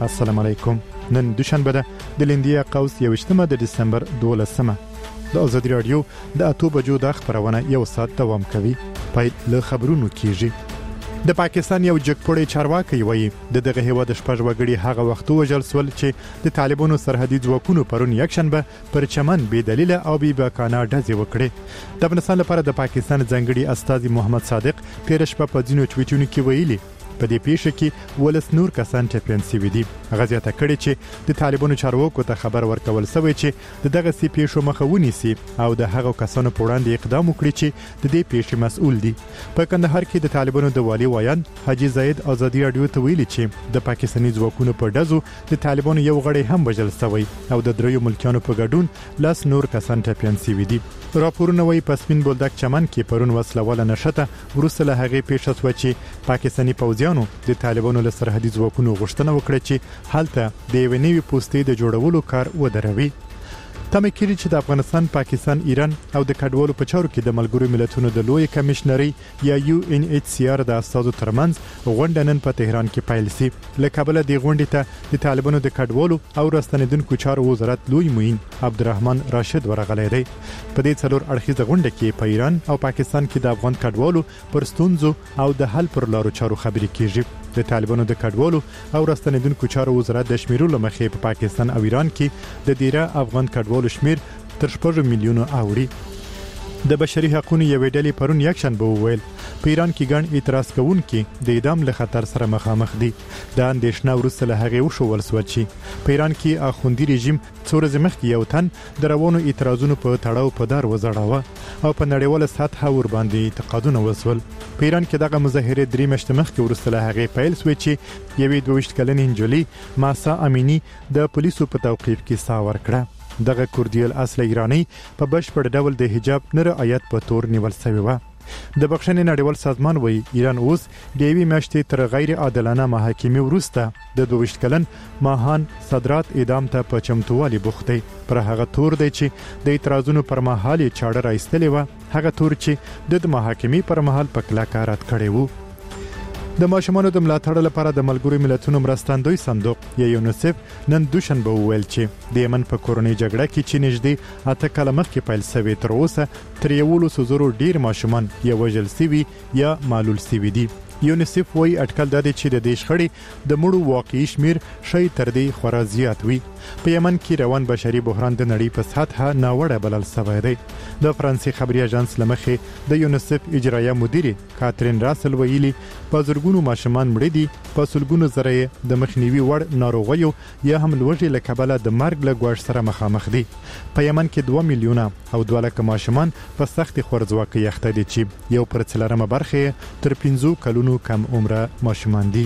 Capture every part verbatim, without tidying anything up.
السلام علیکم. نن دوشنبه ده د لیندیا قوس یوشتمه د دسمبر دولسمه. د آزادی رادیو د اتو بجو د خبرونه یو ساعت دوام کوي. پای له خبرونو کیږي. د پاکستان یو جګپوړی چارواکي وایي د دغه هیواد شپږ وګړي هغه وخت وژل سول چې د طالبانو سرحدي ځواکونو پرون یکشنبه پر چمن بې دلیل او بې باکانه ډزې وکړې. د افغانستان لپاره د پاکستان ځانګړي استازي محمد صادق تیر شپه په ځینو ټویټونو کې ویلي په دې پیښه کې ولس نور کسان ټپيان شوي دي. غزياته کړي چې د طالبانو چارواکو ته خبر ورکول شوی چې دغه سي پیښو مخه ونیسي او د هغو کسانو په وړاندې اقدام وکړي چې د دې پیښې مسؤل دي. په کندهار کې د طالبانو د والي وایان حاجی زید آزادی رادیو ته ویلي چې د پاکستاني ځواکونو په ډزو د طالبانو یو غړی هم وژل شوی او د دریو ملکیانو په ګډون لاس نور کسان ټپيان شوي دي. راپورونه وايي پسمین بولدک چمن کې پرون وسلواله نشته ورسره له هغه پیښه شو چې پاکستاني پوځیانو د طالبانو له سرحدي ځواکونو غوښتنه وکړه چې هلته د یو نوي پوسټې د جوړولو کار ودروي. تمه کړي چې د افغانستان، پاکستان، ایران او د کډوالو په چارو کې د ملګرو ملتونو د لوی کمشنري یا یو ان ایچ سی آر د استازو ترمنځ غونډه نن په تهران کې پیل شي. له کابل د غونډې ته د طالبانو د کډوالو او راستنیدونکو چارو وزارت لوی معین عبدالرحمن راشد ورغلی دی. په دې څلور اړخیزه غونډه کې په ایران او پاکستان کې د افغان کډوالو پر ستونزو او د حل پر لارو چارو خبرې کیږي. د طالبانو د کډوالو او راستنیدونکو چارو وزارت د شمیرلو مخې په پاکستان او ایران کې د ډیره افغان کډوالو شمیر تر شپږ میلیونو اوړي. د بشري حقوقو یوې ډلې پرون یکشنبه وویل په ایران کې ګڼ اعتراض کوونکي د اعدام له خطر سره مخامخ دي. د اندېښنه وروسته له هغې وشول شو چې په ایران کې اخوندي رژیم څو ورځې مخکې یو تن د روانو اعتراضونو په تړاو په دار وزړاوه او په نړیواله سطحه ور باندې اعتقادونه وسول. په ایران کې دغه مظاهره درې میاشتې مخکې وروسته له هغې پیل شوې چې یوې دوه ویشت کلنې نجلۍ ماسا امینی د پولیسو په توقیف کې ساه ورکړه. دغه کوردیل اصل ایرانی په بشپړ ډول د حجاب نه رعایت په تور نیول شوی و. د بخښنې نړیوال سازمان وایي ایران اوس د یوې میاشتې تر غیر عادلانه محاکمې وروسته د دوه ویشت کلن ماهان صدرات اعدام ته په چمتووالي بوخت دی. پر هغه تور دی چې د اعتراضونو پر مهال یې چاړه راایستلې و، هغه تور چې د محاکمې پر مهال په کلکه رد کړی و. د ماشومانو د ملاتړ لپاره د ملګرو ملتونو مرستندوی صندوق یا یونیسف نن دوشنبه وویل چې د یمن په کورونی جګړه کې چې نږدې اته کاله مخکې پیل شوی تر اوسه تر یولسو زرو ډیر ماشومان یا وژل شوي یا معلول شوي دي. یونیسف وایي اټکل دا دی چې د دې شخړې د مړو واقعي شمیر شي تر دې خورا زیات وي. په یمن کې روان بشري بحران د نړۍ په سطحه ناوړه بلل شوی دی. د فرانسې خبري اژانس لمخې د یونیسف اجرایه مدیر کاترین راسل ویلي په زرګونو ماشومان مړ دي، په سلګونو زره د مخنیوي وړ ناروغیو یا هم لوږې له کبله د مرګ له ګواښ سره مخامخ دي. په یمن کې دوه میلیونه او دوه لکه ماشومان په سخت خوارځواکۍ اخته دي چې یو پر څلورمه برخه تر پنځو کلونو کم عمره ماشومان دي.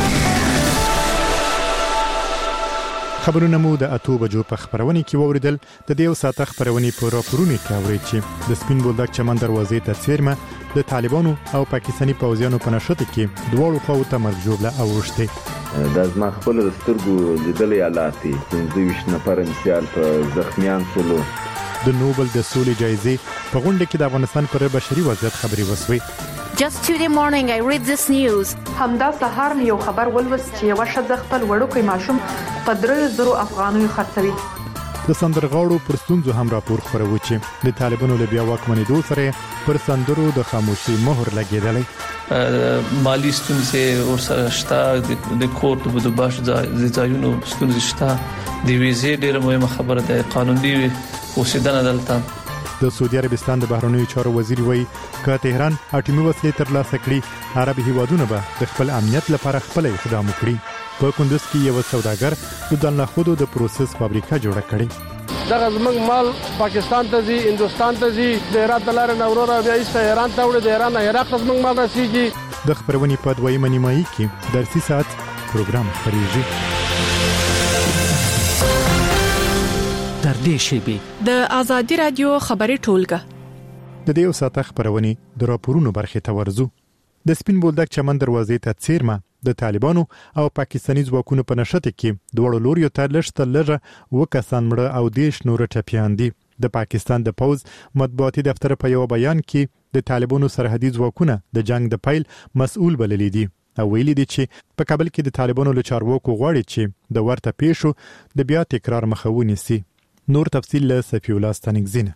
خبرونه مو د اتو بجو په خبرونه کې ووریدل. د دې ساعت خبرونه په راپورونو کې اوري چې د سپین بولدک چمن دروازې ته څیرمه د طالبانو او پاکستاني پوځیانو په نشته کې دوه خو ته مرجوبله اوشته. د ازما خپل سترګو لیدلې حالاتي پنځه ویشت نفر انسیال په زخمیان شولو. د نوبل د سولې جایزې په غونډه کې د افغانستان پر بشري وضعیت خبري وسوي. Just today morning I read this news. همدا سهار یو خبر ولوست چې یو شخص خپل وړوکی ماشوم په درې زرو افغانیو خرڅوي. د سندرغاړو پر ستونزو هم راپور خپروي چې د طالبانو له بیا واکمنېدو سره پر سندرو د خاموشي مهر لګیدلی. مالی ستونزې او سره شته، د کورټ په دباش ځایونو ستونزې شته، د ویزې ډېر مهمه خبره ده، قانوني اوسیدنه دلته. د سعودي عربستان د بهرنیو چارو وزیر وایي که تهران اټومي وسلې ترلاسه کړي عربي هیوادونه به د خپل امنیت لپاره خپل اقدام وکړي. په کندوز کې یو سوداګر د دانلخودو د پروسس فابریکه جوړه کړې. دغه زمنګ مال پاکستان ته ځي، هندستان ته ځي، د هرات د لارې نه ورور بیا ایسته ایران ته وړي، د ایران نه عراق ته زمنګ مال رسیږي. د خبرونې په دویمه نیمایي کې درسي ساعت پروګرام خپرېږي. در دې شیبې د آزادی رادیو خبري ټولګه د دې ساعت خبرونه د راپورونو برخه ته ورزو. د سپین بولدک چمن دروازې ته څیرمه د طالبانو او پاکستاني ځواکونو په نشته کې دوړو لوريو ته لښته لږه وکسان مړه او دیش نور ټپيان دي. د پاکستان د پوز مطبوعاتي دفتر په یو بیان کې د طالبانو سرحدي ځواکونه د جنگ د پیل مسؤل بللي دي. او ویلي دي چې په کابل کې د طالبانو له چارواکو غواړي چې د ورته پیښو د بیا تکرار مخه ونیسي. نور تفصیل له صفی الله ستانکزینه.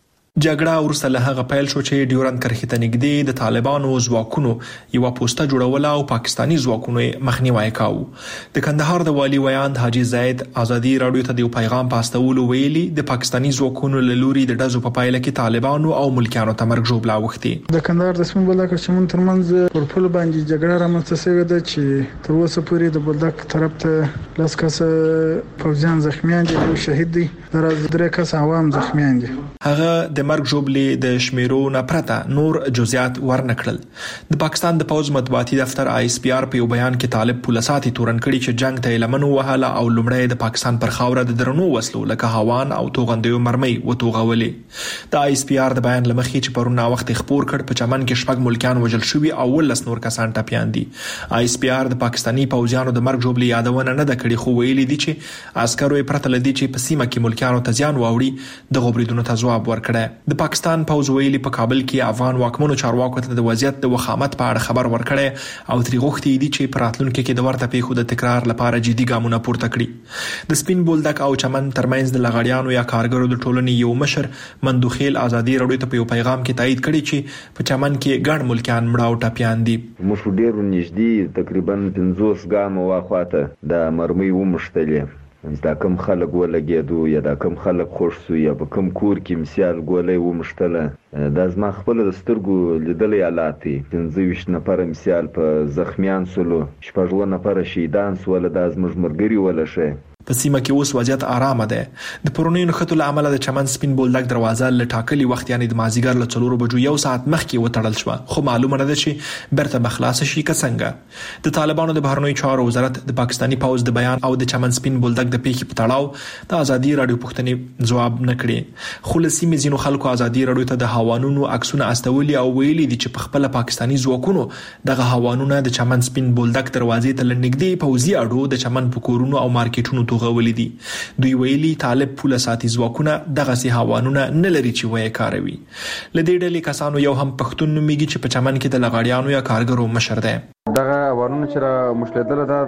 جګړه ورسره له هغه پیل شو چې ډیورند کرښې ته نږدې د طالبانو ځواکونو یو پوسټه جوړوله او پاکستانی ځواکونو مخنیوي کاوه. د کندهار د والی ویاند حاجی زید ازادي رادیو ته د پیغام پاستولو ویلي د پاکستانی ځواکونو له لوري د ډزو په پایله کې طالبانو او ملکیانو ته مرګ ژوبلا وختي. د کندهار د سیمې بلدک شمون ترمنځ پر پل باندې جګړه رامنځته شوې ده چې تر اوسه پورې د بلدک طرف ته لاس کسه فوجیان زخمیان دي او شهید دي، در از درې کسه عوام زخمیان دي. هغه د مرګ ژوبلې د شمیرو نه پرته نور جزئیات ورنکړل. د پاکستان د پوز مطبوعاتي دفتر آی اس پی آر په بیان کې طالب پولیساتي تورن کړي چې جنگ ته لمنو وهاله او لمړی د پاکستان پر خاوره د درنو وسلو لکه هاوان او توغندیو مرمۍ وتوغولې. د آی اس پی آر د بیان لمخې چې پرونه وخت خبر کړ په چمن کې شپږ ملکیان وژل شوي او ولس نور کسان ټپيان دي. آی اس پی آر د پاکستانی پوځیانو د مرګ ژوبلې یادونه نه د کړي، خو ویلي دي چې عسکرو پرته لدی چې په سیمه کې ملکیانو ته ځان واوړي د غوبریدونو ته ځواب ورکړي. د پاکستان پوز ویلي په کابل کې افغان واکمنو چارواکو ته د وضعیت د وخامت په اړه خبر ورکړي او تری غوښتي دي چې په راتلونکي کې د ورته پیښو د تکرار لپاره جدي ګامونه پورته کړي. د سپین بولدک او چمن ترمنځ د لغړیانو یا کارګرو د ټولنې یو مشر مندوخیل ازادي رادیو ته په پیغام کې تایید کړي چې په چمن کې ګڼ ملکیان مړه او ټپيان دي. موږ ډېر نږدې تقریبا پنځوس ګامه واخواته د مرمۍ ومشتلې دا کم خلک ولګېدو یا دا کم خلک خوښ سو یا په کم کور کې مثال ګولۍ ومشتله. دا زما خپل د سترګو لیدلې حالات دي. پنځه ویشت نفره مثال په زخمیان سولو، شپږ اووه نفره شهیدان سول. دا زموږ ملګري ولشه. په سیمه کې اوس وضعیت آرامه ده. د پرونی نښتو له امله د چمن سپین بولدک دروازه له ټاکلي وخت یعنی د مازیګر له څلورو بجو یو ساعت مخکې وتړل شو، خو معلومه نه ده چې برته بخلاص شي که څنګه. د طالبانو د بهرنیو چارو وزارت د پاکستانی پوز د بیان او د چمن سپین بولدک د پیښې په تړاو د ازادي رادیو پوښتنې ځواب نه کړي، خو له سیمې ځینو خلکو ازادي رادیو ته د هوانونو عکسونه استولي او ویلي دي چې په خپل پاکستانی ځواکونو دغه هوانونه د چمن سپین بولدک دروازې ته لنګدي پوزي اډو د چمن په کورونو او مارکیټونو توغولې دي. دوی ویلي طالب پولیساتي ځواکونه دغه سي هوانونه نه لري چې وایي کاروي. لدې ډلې کسانو یو هم پښتون نوميږي چې په چمن کې د لغړیانو یا کارګرو مشر دی. دغه هوانونه چې را مشلدل ده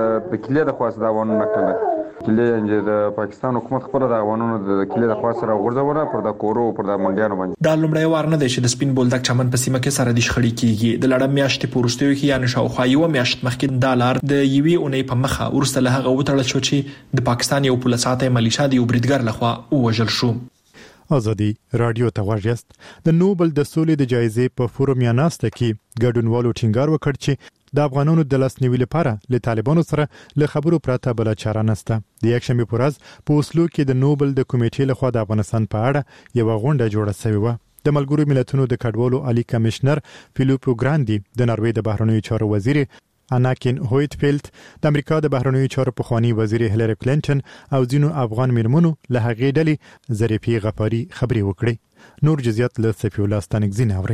د کلیه د خاص د هوانونه کړل. کلیه انجه د پاکستان حکومت خپل د هوانونو د کلیه د خاص را غورځوله پر د کورو پر د منډیانو باندې. دا لومړی وار نه دی چې د سپین بولدک چمن په سیمه کې سره د شخړې کیږي. د لړم میاشتې پورستیو کې یعنی شاوخوا یو میاشت مخکې د لار د یوې اونۍ په مخه ورسته له هغه وتړل شو چې د پاکستان یو پولیساتي ملیشا د یو بریدګر لخوا ووژل شو. ازادي رادیو ته واجست د نوبل د سولې د جایزې په فورم یا ناسته کې ګډونوالو ټینګار وکړ چې د افغانانو د لاسنیوي لپاره له طالبانو سره له خبرو پرته بل چاره نشته. د یکشنبه پر ورځ په اوسلو کې د نوبل د کمیټې لخوا د افغانستان په اړه یو غونډه جوړه شوې و. د ملګرو ملتونو د کډوالو عالی کمشنر فیلیپو ګراندي، د ناروې د بهرنیو چارو وزیر اناکین هویتفیلد، د امریکا د بهرنیو چارو پخوانی وزیر هیلری کلینټن او ځینو افغان میرمنو له هغې ډلې ظریفي غفاري خبرې وکړې. نور جزئیات له صفی الله ستانکزین اوري.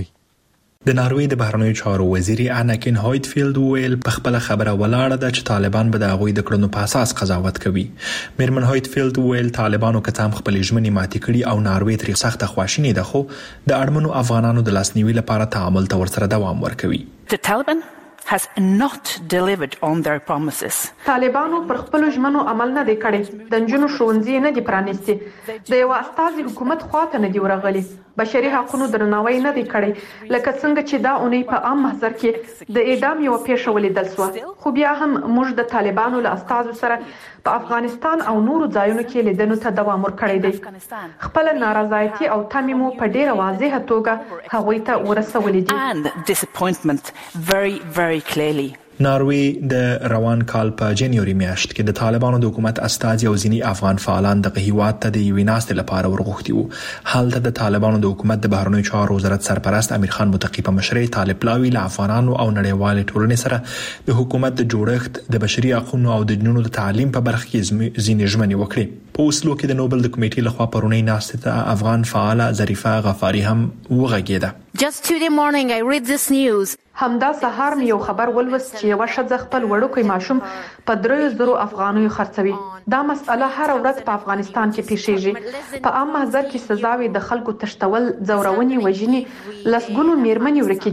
د ناروې د بهرنیو چارو وزیر اناکین هویتفیلد ویل په خپل خبره ولاړه ده چې طالبان به د هغوی د کړنو په اساس قضاوت کوي. میرمن هویتفیلد ویل طالبانو کتام خپل ژمنې ماتې کړي او ناروې ترې سخته خواشینې ده، خو د اړمنو افغانانو د لاسنیوي لپاره تعامل ته ورسره دوام ورکوي. The Taliban has not delivered on their promises. طالبانو پر خپل ژمنو عمل نه دی کړی. د نجونو ښوونځي نه دي پرانیستي. د یو استازي حکومت خواته نه دی ورغلي. بشري حقوقو درناوی نه دی کړی، لکه څنګه چې دا اونۍ په عام محضر کې د اعدام یو پیښه ولیدل شو. خو بیا هم موږ د طالبانو له استازو سره په افغانستان او نورو ځایونو کې لیدنو ته دوام ورکړی دی. خپل نارضایتي او تمې مو په ډیره واضحه توګه هغوی ته ورسولې دي. And disappointment very very clearly. ناروې د روان کال په جنوري میاشت کې د طالبانو د حکومت استازي او ځینی افغان فعالان د هیواد ته د یوې ناستې لپاره ورغوښتي وو. حالته د طالبانو د حکومت د بهرنیو چارو وزارت سرپرست امیر خان متقی په مشرۍ طالب لاوی له افغانانو او نړیوال ټولنې سره د حکومت د جوړښت د بشري حقوقو او د جنونو د تعلیم په برخه کې ځینې ژمنې وکړي. په اوسلو کې د نوبل د کمیټې لخوا پرونی ناستې ته افغان فعاله ظریفه غفاری هم وغږېده. Just today morning I read this news. همدا سهار مې یو خبر ولوست چې یو ښځه خپل وړوکی ماشوم په دریو زرو افغانیو خرڅوي. دا مسأله هر ورځ په افغانستان کې پیښیږي. په عام محضر کې سزاوي د خلکو تشتول، ځورونې، وژنې، لسګونو میرمنې ورکې دي.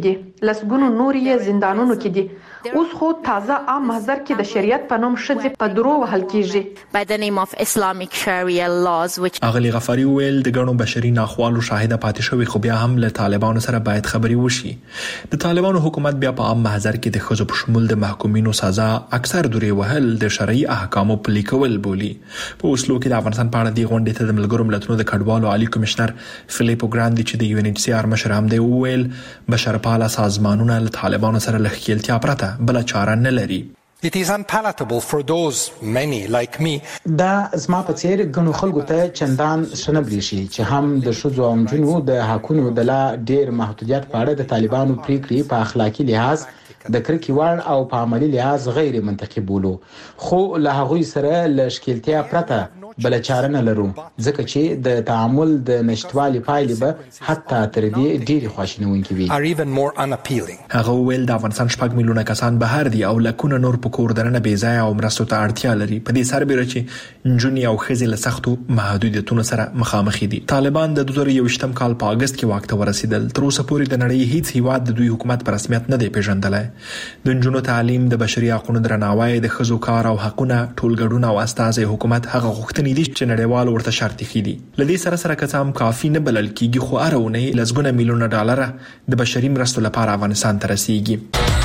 لسګونو نور یې زندانونو کې دي. اوس خو تازه عام محضر کې د شریعت په نوم ښځې په درو وهل کیږي. by the name of Islamic Sharia laws which اغلی غفاری ویل د ګڼو بشري ناخوالو شاهده پاتې شوی، خو بیا هم له طالبانو سره باید خبري وشي. د طالبانو حکومت بیا په عام محضر کې د ښځو په شمول د محکومینو سزا اکثر درې وهل د شرعي احکامو پلي کول بولي. په اوسلو کې د افغانستان په اړه د غونډې ته د ملګرو ملتونو د کډوالو عالی کمشنر فلیپو ګراندي چې د یو ان ایچ سی آر مشر هم دی وویل بشرپاله سازمانونه له طالبانو سره له ښکیلتیا پرته بل چاره نه لري. It is unpalatable for those many like me. دا زما په څیر ګڼو خلکو ته چندان شنه بریشي چې هم د ښځو او نجونو د حقونو د لا ډیر محدودیت په اړه د طالبانو پریکړې په اخلاقی لحاظ د کرکې وړ او په عملی لحاظ غیر منطقي بولو، خو له هغوی سره له ښکیلتیا پرته بل چاره نه لرو، ځکه چې د تعامل د نشټوالي پایلې به حتی تر دې ډېری خواشینونکې وي. are even more unappealing. هغه ویل د افغانستان شپږ میلیونه کسان بهر دي او لکونه نور په کور درنه بې ځایه او مرستو ته اړتیا لري، په دې سربېره چې نجونې او ښځې له سختو محدودیتونو سره مخامخ دي. طالبان د دوه زره یوویشتم کال په اګست کې واک ته ورسېدل. تر اوسه پورې د نړۍ هیڅ هیواد د دوی حکومت په رسمیت نه دی پیژندلی. د نجونو تعلیم، د بشري حقوقو درناوی، د ښځو کار او حقونه، ټولګډون او استازي حکومت هغه غوښتنې دي چې نړیوال ورته شرط ایښي دي. لدې سره سره که څه هم کافي نه بلل کیږي، خو هره اونۍ لسګونه میلیونه ډالره د بشري مرستو لپاره افغانستان ته رسیږي.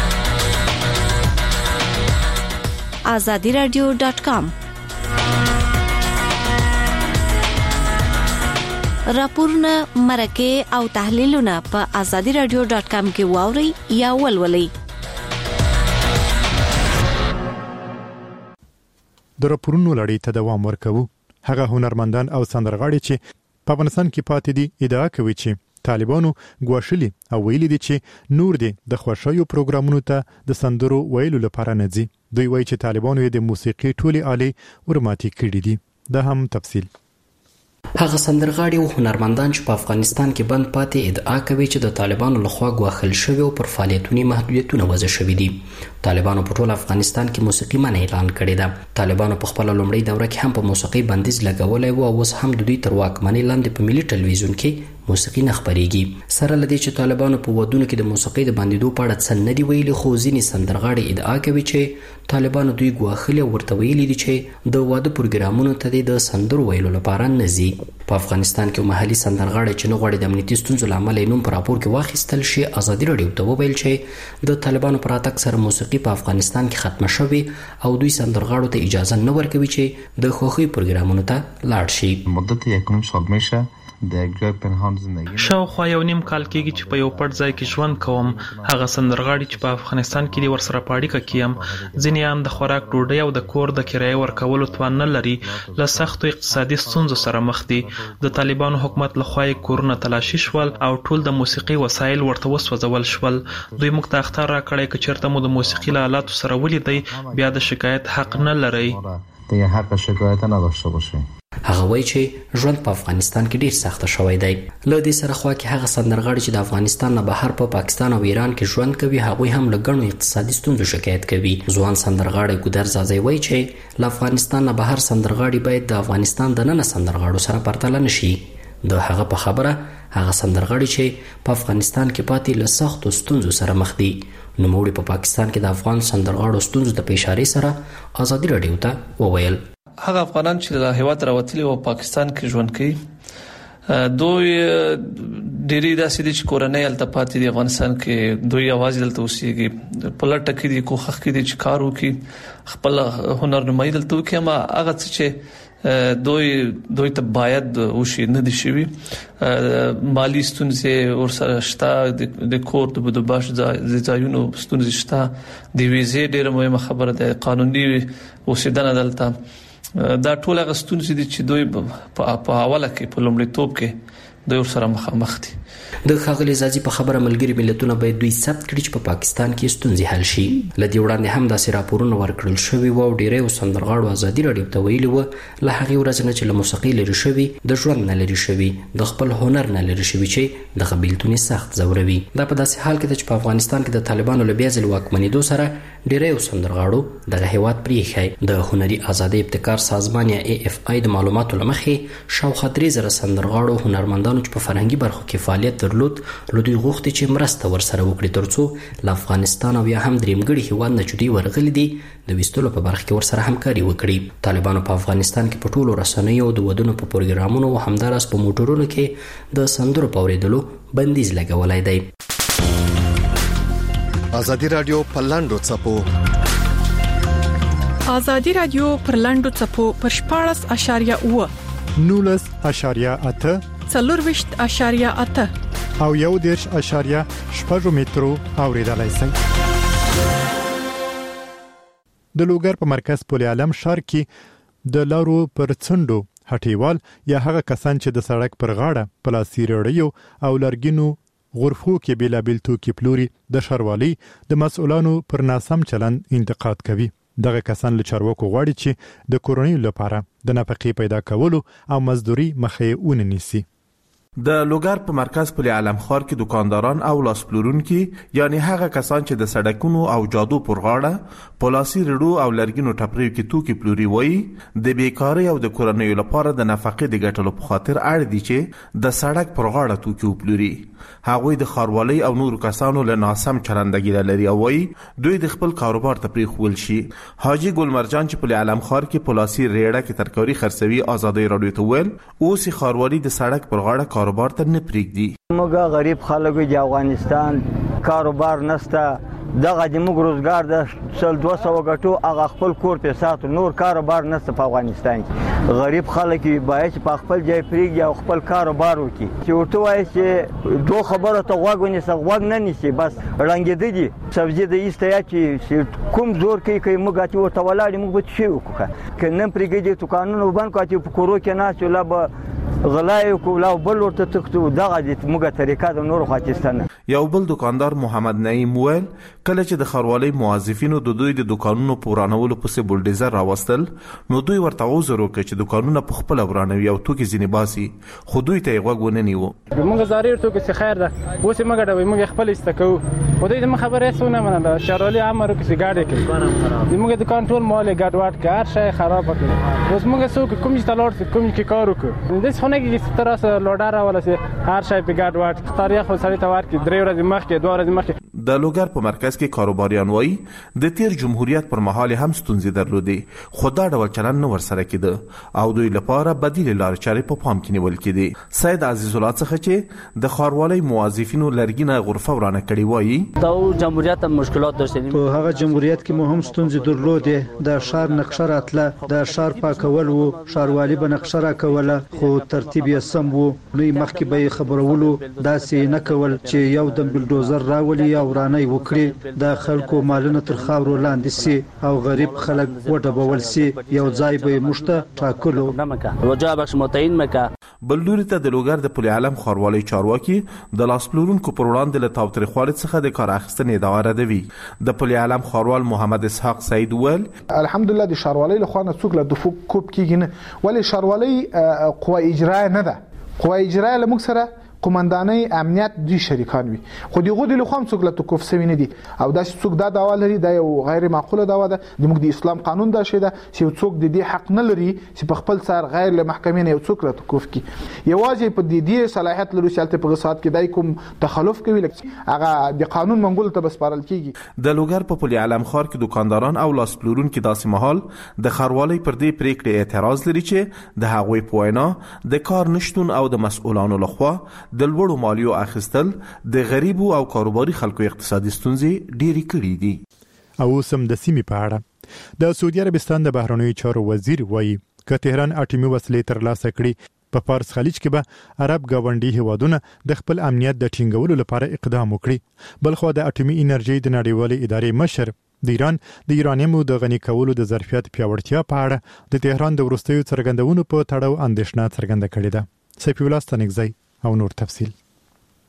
azadi radio dot com راپورونه، مرکه او تحلیلونه په azadi radio dot com کې واوري یا ولولئ. د راپورونو لړۍ ته دوام ورکوو. هغه هنرمندان او سندرغاړي چې په افغانستان کې پاتې دي ادعا کوي چې طالبانو ګواښلي او ویلي دي چې نور دي د خوشایو پروګرامونو ته د سندرو ویلو لپاره نه ځي. دوی وایي چې طالبانو یې د موسیقي ټولي آلې ورماتي کړې دي. دا هم تفصیل. هغه سندرغاړي او هنرمندان چې په افغانستان کې بند پاتې ادعا کوي چې د طالبانو لخوا ګواښل شوی او پر فعالیتونو محدودیتونه وضع شوي دي. طالبانو په ټول افغانستان کې موسیقي منع اعلان کړې ده. طالبانو په خپل لومړی دوره کې هم په موسیقي بندیز لګولای و او اوس هم د دوی تر واکمنۍ لاندې په ملي ټلویزیون کې موسیقي نه خبريږي. سره لدی چې طالبانو په ودونو کې د موسیقي د بندیدو په اړه څه نه دی ویلي، خو ځینې سندرغاړي ادعا کوي چې طالبانو دوی ګواښلي او ورته ویلي دي چې د واده پروګرامونو ته د سندرو ویلو لپاره نه ځي. په افغانستان کې محلي سندرغاړي چې نه غواړي د امنیتي ستونزو له امله نوم په راپور کې واخیستل شي، ازادي راډیو ته وویل چې د طالبانو پر راتګ سره موسیقي په افغانستان کې ختمه شوې او دوی سندرغاړو ته اجازه نه ورکوي چې د خوښي پروګرامونو ته لاړ شي. مدت یک نیم سال میشه د ګر پنهان زندگی شاوخوا یو نیم کال کېږي چې په یو پټ ځای کې ژوند کوم. هغه سندرغاړي چې په افغانستان کې دي ورسره په اړیکه کې یم. ځینې ان د خوراک، ډوډۍ او د کور د کرایې ورکولو توان نه لري، له سختو اقتصادي ستونزو سره مخ دي. د طالبانو حکومت لخوا یې کورونه تلاشي شول او ټول د موسیقي وسایل ورته وسوځول شول. دوی موږ ته اخطار راکړی که چېرته مو د موسیقي له آلاتو سره ولیدئ بیا د شکایت حق نه لرئ. دیگه حق شکایت نداشته باشی. هغه وایي چې ژوند په افغانستان کې ډیر سخت شوی دی. له دې سره خو کې هغه سندرغاړي چې د افغانستان نه بهر په پاکستان او ایران کې ژوند کوي، هغه هم له ګڼو اقتصادي ستونزو شکایت کوي. ځوان سندرغاړي ګودر زازي وایي چې له افغانستان نه بهر سندرغاړي باید د افغانستان د نن سندرغاړو سره پرتله نشي. د هغه په خبره هغه سندرغاړي چې په افغانستان کې پاتې له سختو ستونزو سره مخ دي. نو موږ په پاکستان کې د افغان سندرغاړو ستونزو ته په اشاره سره ازادي راډیو ته وویل هغه افغانان چې له هیواد راوتلي او پاکستان کې ژوند کوي دوی ډېری داسې دي چې کورنۍ هلته پاتې دي افغانستان کې، دوی یوازې دلته اوسېږي، په لټه کې دي، کوښښ کې دي چې کار وکړي، خپل هنر نمایي دلته وکړي. اما هغه څه چې دوی دوی ته باید وشي نه دي شوي. مالی ستونزې ورسره شته، د کور د بودباش ځایونو ستونزې شته، د ویزې ډېره مهمه خبره ده، قانوني اوسېدنه دلته، دا ټول هغه ستونزې دي چې دوی په اوله کې په لومړیتوب کې دوی ورسره مخامخ دي. د ښاغلي زازي په خبره ملګري ملتونه باید دوی ثبت کړي چې په پاکستان کې ستونزې حل شي. له دې وړاندې هم داسې راپورونه ورکړل شوي وو او ډېری سندرغاړو ازادي راډیو ته ویلي وو له هغې ورځې نه چې له موسیقۍ لرې شوي، د ژوند نه لرې شوي، د خپل هنر نه لرې شوي چې دغه بېلتون یې سخت ځوروي. دا په داسې حال کې ده چې په افغانستان کې د طالبانو له بیا ځلې واکمنېدو سره ډېری سندرغاړو دغه هېواد پرېښی. د هنري ازادۍ ابتکار سازمان یا ای اف آی د معلوماتو له مخې شاوخوا درې زره سندرغاړو هنرمندانو چې په فرهنګي برخو کې فعالیت فعالیت درلود لوی دوی غوښتي چې مرسته ورسره وکړي ترڅو له افغانستان او یا هم درېمګړي هیواد نه چې دوی ورغلي دي د ویستلو په برخه کې ورسره همکاري وکړي. طالبانو په افغانستان کې په ټولو رسنیو د ودونو په پروګرامونو او همداراز په موټرونو کې د سندرو په اورېدلو بندیز لګولای دی. ازادي رادیو په لاندو چپو ازادي رادیو پر لاندو چپو پر شپاړس اشاریه اوه نولس اشاریه اته څلورويشت اشاریه اته او یو دیرش اشاریه شپږ مترو اوریدلای شئ. د لوګر په مرکز پل عالم ښار کې د لارو پر څنډو هټیوال یا هغه کسان چې د سړک پر غاړه پلاسي رړیو او لرګینو غرفو کې بیلابیل توکي پلوري د شروالي د مسؤلانو پر ناسم چلند انتقاد کوي. دغه کسان له چارواکو غواړي چې د کورونی لپاره د نفقې پیدا کولو او مزدوري مخې ونیسي. د لوګر په مرکز پل عالم ښار کې دکانداران او لاس پلورونکي یعنی هغه کسان چې د سړکونو او جادو پر غاړه پلاسي رډو او لرګینو ټپریو کې توکي پلوري وایي د بیکارۍ او د کورنۍ لپاره د نفقې د ګټلو په خاطر اړ دي چې د سړک پر غاړه توکي پلوري. هغوی د خاروالۍ او نور کسانو له ناسم چلندګي لري او وایي دوی د خپل کاروبار ته پریښول شي. حاجی ګلمرجان چې پل عالم ښار کې پلاسي ریړه کې ترکاري خرڅوي ازادي رادیو ته ویل اوس خاروالۍ د سړک پر غاړه کاروبار ته نه پریږدي. موږ غریب خلک د افغانستان کاروبار نشته دغه د موږ روزګار د سل دوه سوه ګټو هغه خپل کور په ساتو نور کاروبار نشته په افغانستان کې. غریب خلک باید چې په خپل ځای پریږدي او خپل کاروبار وکړي. چې ورته وایي چې دوه خبره ته غوږ ونیسه غوږ نه نیسي بس ړنګېده دي سبزي د ایسته چې کوم زور کوي کوي موږ چې ورته ولاړې موږ به څه شی وکړو که نه پرېږدي دوکانونه بند کړو چې په کورو کې ناست یو لا به غلای کو لا بل ورته تکتو دغه د موږ طریقه د نور خاطستانه. یو بل دکاندار محمد نعیم ویل کله چې د خاروالۍ موظفینو د دوی د دکانونو پورانولو پسې بولډیزر راوستل نو دوی ورته عذر وکړ چې دکانونه په خپل ورانوي او توکي ځینې باسي خو دوی ته یې غوږ ونه نیو. موږ زاري ورته چې خیر ده اوس موږ ډوي موږ خپل استکو خو دوی د خبرې سونه منله شارولي امر کې ګاډي کې موږ دکان ټول مال ګډ واټ کار شي خراب کړ اوس موږ څوک کوم چې تلور کوم کې کار وکړو د څونه کې سترس لوډار ولا سي هر شي په ګډ واټ تاریخ سړی ته ورکې درې ورځې مخکې دوه ورځې مخکې. د لوګر په مرکز کې کاروباریان وایي د تیر جمهوریت پر مهال هم ستونزې درلودې خو دا ډول چلند نه ورسره کېده او دوی لپاره بدیل لارې چارې په پام کې نیول کېدې. سید عزیز الله څخه چې د خاروالۍ موظفینو لرګینه غرفه ورانه کړې وایي دا جمهوریت مشکلات داشتیم په هغه جمهوریت کې مو هم ستونزې درلودې د ښار نقشه راتله د ښار پاکول وو ښاروالي به نقشه راکوله خو ترتیب یې سم وو نو مخکې به خبرولو داسې نه کول چې یو د بلډوزر راولي او ورانه وکړي د خلکو مالونه تر خاورو لاندې سي او غریب خلک وډبول سي یو ځای به مشته ټاکلو رجا بخش متعین مکه. بل لوري ته د لوګر د پل عالم خاروالۍ چارواکي د لاس پلورونکو پر وړاندې له تاوتریخوالي څخه د کار اخیستنې ادعا ردوي. د پل عالم خاروال محمد اسحاق سعید ویل الحمدلله د شاروالۍ له خوا نه څوک له دفوع کوب کیږي نه ولی شاروالۍ قوه اجرایه نه ده قوه اجرایه له موږ سره قومندانۍ امنیت دوی شریکان وي خو دغه د لخوا څوک له توقف سوي نه دي او دا څوک دا دعوا لري دا یو غیر معقوله دعوا ده د موږ د اسلام قانون دا شی ده چې څوک د دې حق نه لري چې په خپل سر غیر له محکمې نه یو څوک له توقف کی یوازې په دې دې صلاحیت لري چې په غصات کې دای کوم تخلف کوي لکه هغه د قانون منګول ته بسپارل کیږي. د لوګر په پل عالم ښار کې دکانداران او لاس پلورونکو داسې مهال د خاروالۍ پر دې پریکړې اعتراض لري چې د هغوی په وینا د کار نشټون او د مسؤلانو لخوا د لوړو مالیو اخیستل د غریبو او کاروباري خلکو اقتصادي ستونزې ډېرې کړې دي. او سم د سیمې په اړه د سعودي عربستان د بهرنیو چارو وزیر وایي که تهران اټومي وسلې ترلاسه کړي په فارس خلیج کې به عرب گاونډي هیوادونه د خپل امنیت د ټینګولو لپاره اقدام وکړي. بلخو د اټومي انرژي د نړیوالې ادارې مشر د ایران د یورانیمو د غني کولو د ظرفیت پیاوړتیا په اړه د تهران د وروستیو څرګندونو په تړاو اندېښنه څرګنده کړې ده. سیف الله ستنګزی او نور تفصیل.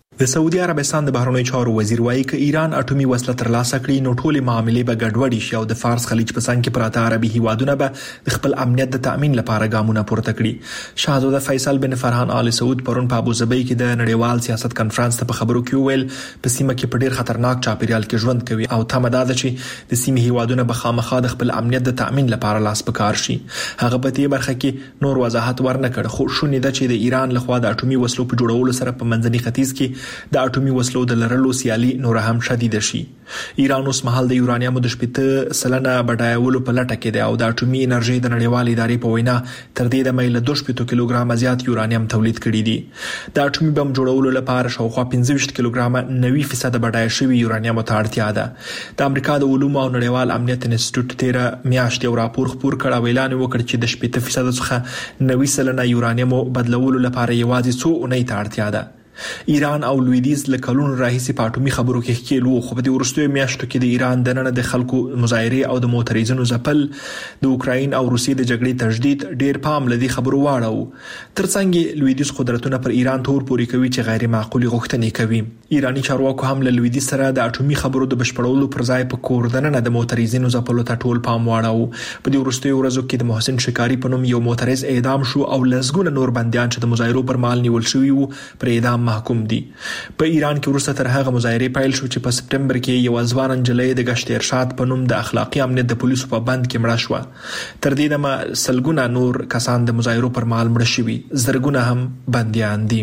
د سعودي عربستان د بهرنیو چارو وزیر وایي چې ایران اټومي وسله ترلاسه کړي نو ټولې معاملې به ګډوډې شي او د فارس خلیج په څنګ کې پراته عربي هیوادونه به د خپل امنیت د تأمین لپاره ګامونه پورته کړي. شاهزاده فیصل بن فرحان آل سعود پرون په ابوظبي کې د نړیوال سیاست کانفرنس ته په خبرو کې وویل په سیمه کې په ډیر خطرناک چاپیریال کې ژوند کوي او تمه ده چې د سیمې هیوادونه به خامخا د خپل امنیت د تأمین لپاره لاس په کار شي. هغه په دې برخه کې نور وضاحت ورنه کړ خو شونې ده چې د ایران لخوا د اټومي وسلو په جوړولو سره په منځني ختیځ کې د اټومي وسلو د لرلو سیالي نور هم شدید شي. ایران اوس مهال د یورانیمو د شپږ سلنه بډایولو په لټه کې دی او د اټومي انرژي د نړیوال ادارې په وینا تر دې د میل دوه شپږ کیلوګرام زیات یورانیم تولید کړي دي. د اټومي بم جوړولو لپاره شاوخوا پنځه ویشت کیلوګرام نوي فیصد بډای شوی یورانیم ته اړتیا ده. د امریکا د علومو او نړیوال امنیت انسټیټیوټ تیر میاشت یو راپور خپور کړ او اعلان وکړ چې د شپږ فیصد څخه نوي سلنه یورانیم بدلولو لپاره یوازې څو اونۍ ته اړتیا ده. ایران او لویدیز له کلونو راهیسې په اټومي خبرو کې ښکېلو خو په دې وروستیو میاشتو کې د ایران دننه د خلکو مظاهرې او د معترضینو ځپل د اوکراین او روسیې د جګړې تجدید ډیر پام لدی خبرو واړو. ترڅنګ لویدیز قدرتونه پر ایران تور پوري کوي چې غیر معقولي غوښتنې کوي. ایرانی چارواکو هم له لویدیز سره د اټومي خبرو د بشپړولو پر ځای په کور دننه د معترضینو ځپلو ته ټول پام واړو. په دې وروستیو ورځو کې د محسن شکاری په نوم یو معترض اعدام شو او لسګونه نور بنديان چې د مظاهرو پر مهال نیول شوي وو پر اعدام محکوم دي. په ایران کې وروسته تر هغه مظاهرې پیل شو چې په سپټمبر کې یو ځوان نجلۍ د گشت ارشاد په نوم د اخلاقی امنیت د پولیسو په بند کې مړه شو. تر دې دمه سلګونه نور کسان د مظاهرو پر مهال مړه شوي، زرګونه هم بنديان دي.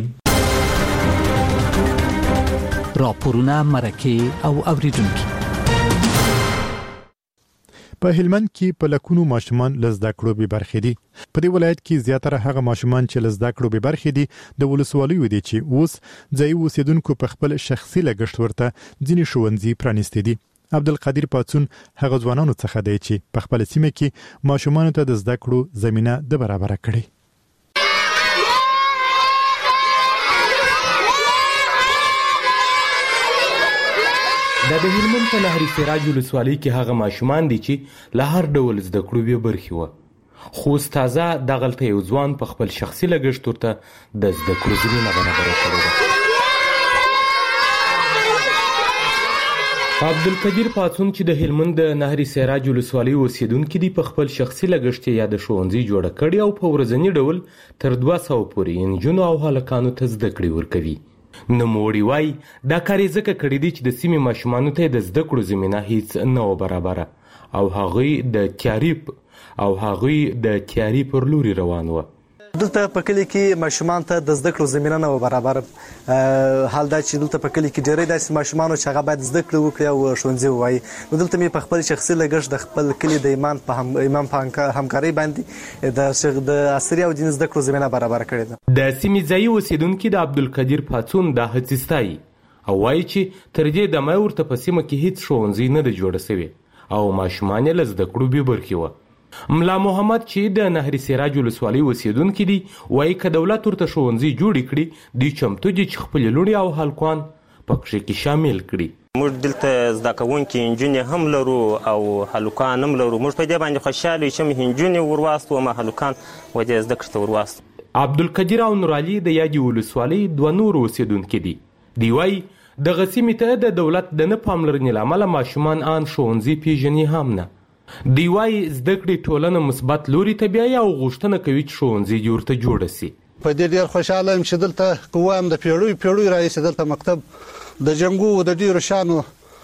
راپورونه مرکه او اوریدونکو. په هلمند کې په لکونو ماشومان لزده کړو به برخې دي. په دې ولایت کې زیاتره هغه ماشومان چې لزده کړو به برخې دي د ولسوالیو دي چې اوس ځای اوسیدونکو په خپل شخصي لګښت ورته ځینې ښوونځي پرانیستي دي. عبدالقادر پاتون هغه ځوانانو څخه دی چې په خپل سیمه کې ماشومان ته د زده کړو زمينه د برابر کړي. د هلمند په نهر سراج ولسوالۍ کې هغه ماشومان دي چې له هر ډول زده کړو به برخې وو، خو تازه دغلته یو ځوان په خپل شخصي لګښت ورته د زده کړو زمینه برابر کړې ده. عبدالقادر پاتون چې د هلمند د نهر سراج ولسوالۍ اوسیدونکي دي په خپل شخصي لګښت یا د ښوونځي جوړه کړي او په ورځني ډول تر دوه سوه پورې نجونو او هلکانو ته زده کړې ورکوي. نوموړي وایي دا کار یې ځکه کړی دی چې د سیمې ماشومانو ته د زده کړو زمینه هیڅ نه وه برابره او هغوی د تیاري او هغوی د تیاري پر لوري روان وه. دلته په کلی کې ماشومان ته د زده کړو زمینه نه وه برابره. حال دا چې دلته په کلی کې ډېری داسې ماشومان چې هغه باید زده کړې وکړي او ښوونځي ووایي، نو دلته مې په خپل شخصي لګښت د خپل کلي د امام په هم امام په همکارۍ باندې د د عصري او دیني زده کړو زمینه برابره کړې ده. د سیمې ځایي اوسیدونکي د عبدالقادر پاتون دا هڅې ستایي او وایي چې تر دې دمه ورته په سیمه کې هیڅ ښوونځی نه ده جوړه سوې او ماشومان یې له زده کړو بې برخې وه. ملا محمد چې د نهر سراج ولسوالۍ اوسیدونکي دي وایي که دولت ورته ښوونځي جوړې کړي دوی چمتو دي چې خپلې لوڼې او هلکان پکې کې شامل کړي. موږ دلته زده کوونکي نجونې هم لرو او هلکان هم لرو. موږ په دې باندې خوشحاله یو چې نجونې ورواستو او هلکان ودې زده کړې ته ورواستو. عبدالقادر او نورعلي د یادې ولسوالۍ دوه نور اوسیدونکي دي. دوی وایي دغه سیمې ته د دولت د نه پاملرنې له امله ماشومان ان ښوونځي پیژني هم نه. دوی وایي زده کړې ټولنه مثبت لوري ته بیایي او غوښتنه کوي چې ښوونځي دې ورته جوړه سي. په دې ډېر خوشحاله یم چې دلته وایم د پیړیو پیړیو راهیسې دلته مکتب د جنګو د ډېرو شانو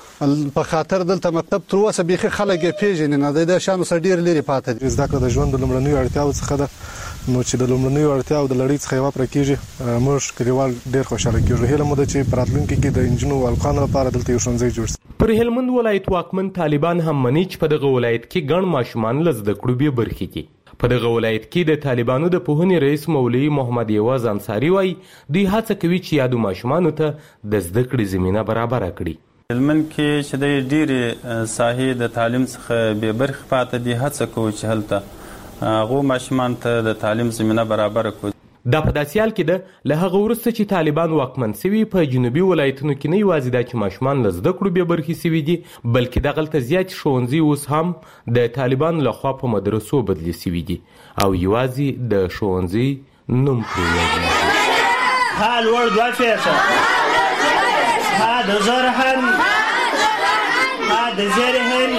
په خاطر دلته مکتب تر اوسه بیخي خلک یې پیژني نه، د دې شانو سره ډېر لرې پاتې دي. زده کړه د ژوند د لومړنیو اړتیاو څخه ده، نو چې د لومړنیو اړتیاو د لړۍ څخه یوه پوره کېږي موږ کلیوال ډېر خوشحاله کېږو. هیله مو ده چې په راتلونکي کې د نجونو او هلکانو لپاره دلته یو ښوونځی جوړ شي. پر هلمند ولایت واکمن طالبان هم مني چې په دغه ولایت کې ګڼ ماشومان له زده کړو بې برخې دي. په دغه ولایت کې د طالبانو د پوهنې رئیس مولوي محمد یواز انصاري وایي دوی هڅه کوي چې یادو ماشومانو ته د زده کړې زمینه برابره کړي. هلمند کې چې د ډېرې ساحې د تعلیم څخه بې برخې پاتې دي، هڅه کوو چې هلته هغو ماشومان ته د تعلیم زمینه برابره کړو. دا په داسې حال کې ده له هغه وروسته چې طالبان واکمن سوي په جنوبي ولایتونو کې نه یوازې دا چې ماشومان له زده کړو بې برخې سوي دي بلکې دغلته زیات ښوونځي اوس هم د طالبانو لخوا په مدرسو بدلې سوي دي او یوازې د ښوونځي نوم پرې یادېږي. هذا زرهن هذا زرهن.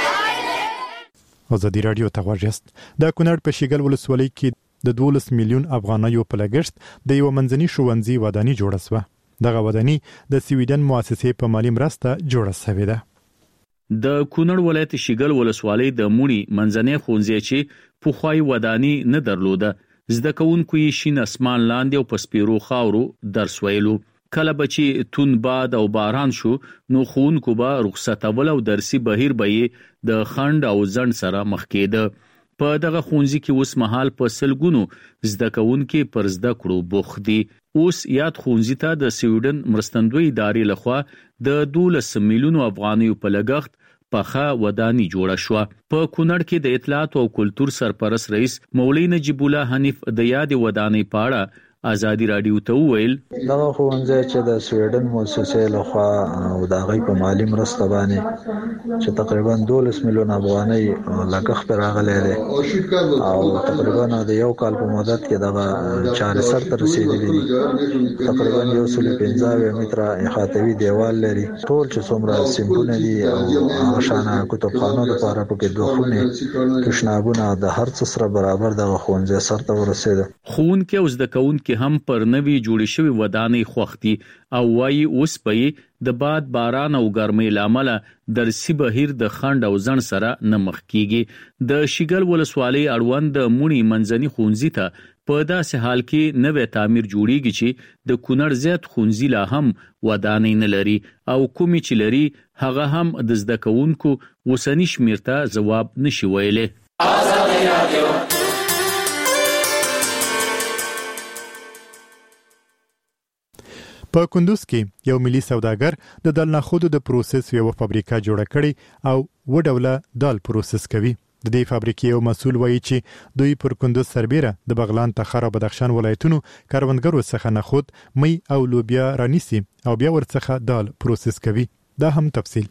ازادي رادیو ته غواړئ د کونړ په شیګل ولسوالۍ کې د دولس میلیون افغانیو په لګښت د یو منځني ښوونځي وداني جوړه شوه. دغه وداني د سویډن مؤسسې په مالی مرسته جوړه شوې ده. د کونړ ولایت شیګل ولسوالۍ د مونی منځني ښوونځي چې پخوای وداني نه درلوده، زده کوونکو یې شین اسمان لاندې او په سپیرو خاورو درس ویلو. کله بچي تون باد او باران شو نو ښوونکو به رخصتول او درسي بهیر به د خند او ځند سره مخ کېده. په دغه ښوونځي کې اوس مهال په سلګونو زده کوونکي پر زده کړو بوخت دي. اوس یاد ښوونځي ته د سویډن مرستندوی ادارې لخوا د دولس میلیونو افغانیو په لګښت پخه وداني جوړه شو. په کونړ کې د اطلاعات او کلتور سرپرست رئیس مولوی نجیب الله حنیف د یاد وداني پاړه ازادي رادیو ته ویل دغه ښوونځی چې د سویډن مؤسسې لخوا او د هغې په مالي مرسته باندې چې تقریبا دولس میلیون افغانۍ لګښت راغلی دی او تقریبا د یو کال په مدت کې دغه چارې سرته رسېدلي دي. تقریبا یو سل پنځه اویا متره احاطوي دیوال لري. ټول چې څومره صنفونه دي او هغه شانه کتابخانو لپاره پکې دوه خونې تشنابونه د هر څه سره برابر دغه ښوونځی سرته ورسېده. ښوونکي او زده کوونکي هم پر نوي جوړې شوی ودانۍ خوښتي او وايي اوس په د باد باران او ګرمۍ لامل درسي بهیر د خند او ځن سره نه مخ کیږي. د شیګل ولسوالۍ اړوند د مونی منځني ښوونځي ته په داسې حال کې نوې تعمیر جوړیږي چې د کونړ زیات ښوونځي لا هم ودانۍ نه لري او کومې چې لري هغه هم د زده کوونکو وسنی شمیر ته ځواب نشي ویلي. ازادي رادیو په کندوز کې یو ملي سوداګر د دال نخودو د پروسس یو فابریکه جوړه کړې او و ډوله دال پروسس کوي. د دې فابریکې یو مسؤل وایي چې دوی پر کندوز سربیره د بغلان، تخار او بدخشان ولایتونو کاروانګرو څخه نخود، می او لوبیا رانیسي او بیا ورڅخه دال پروسس کوي. دا هم تفصیل.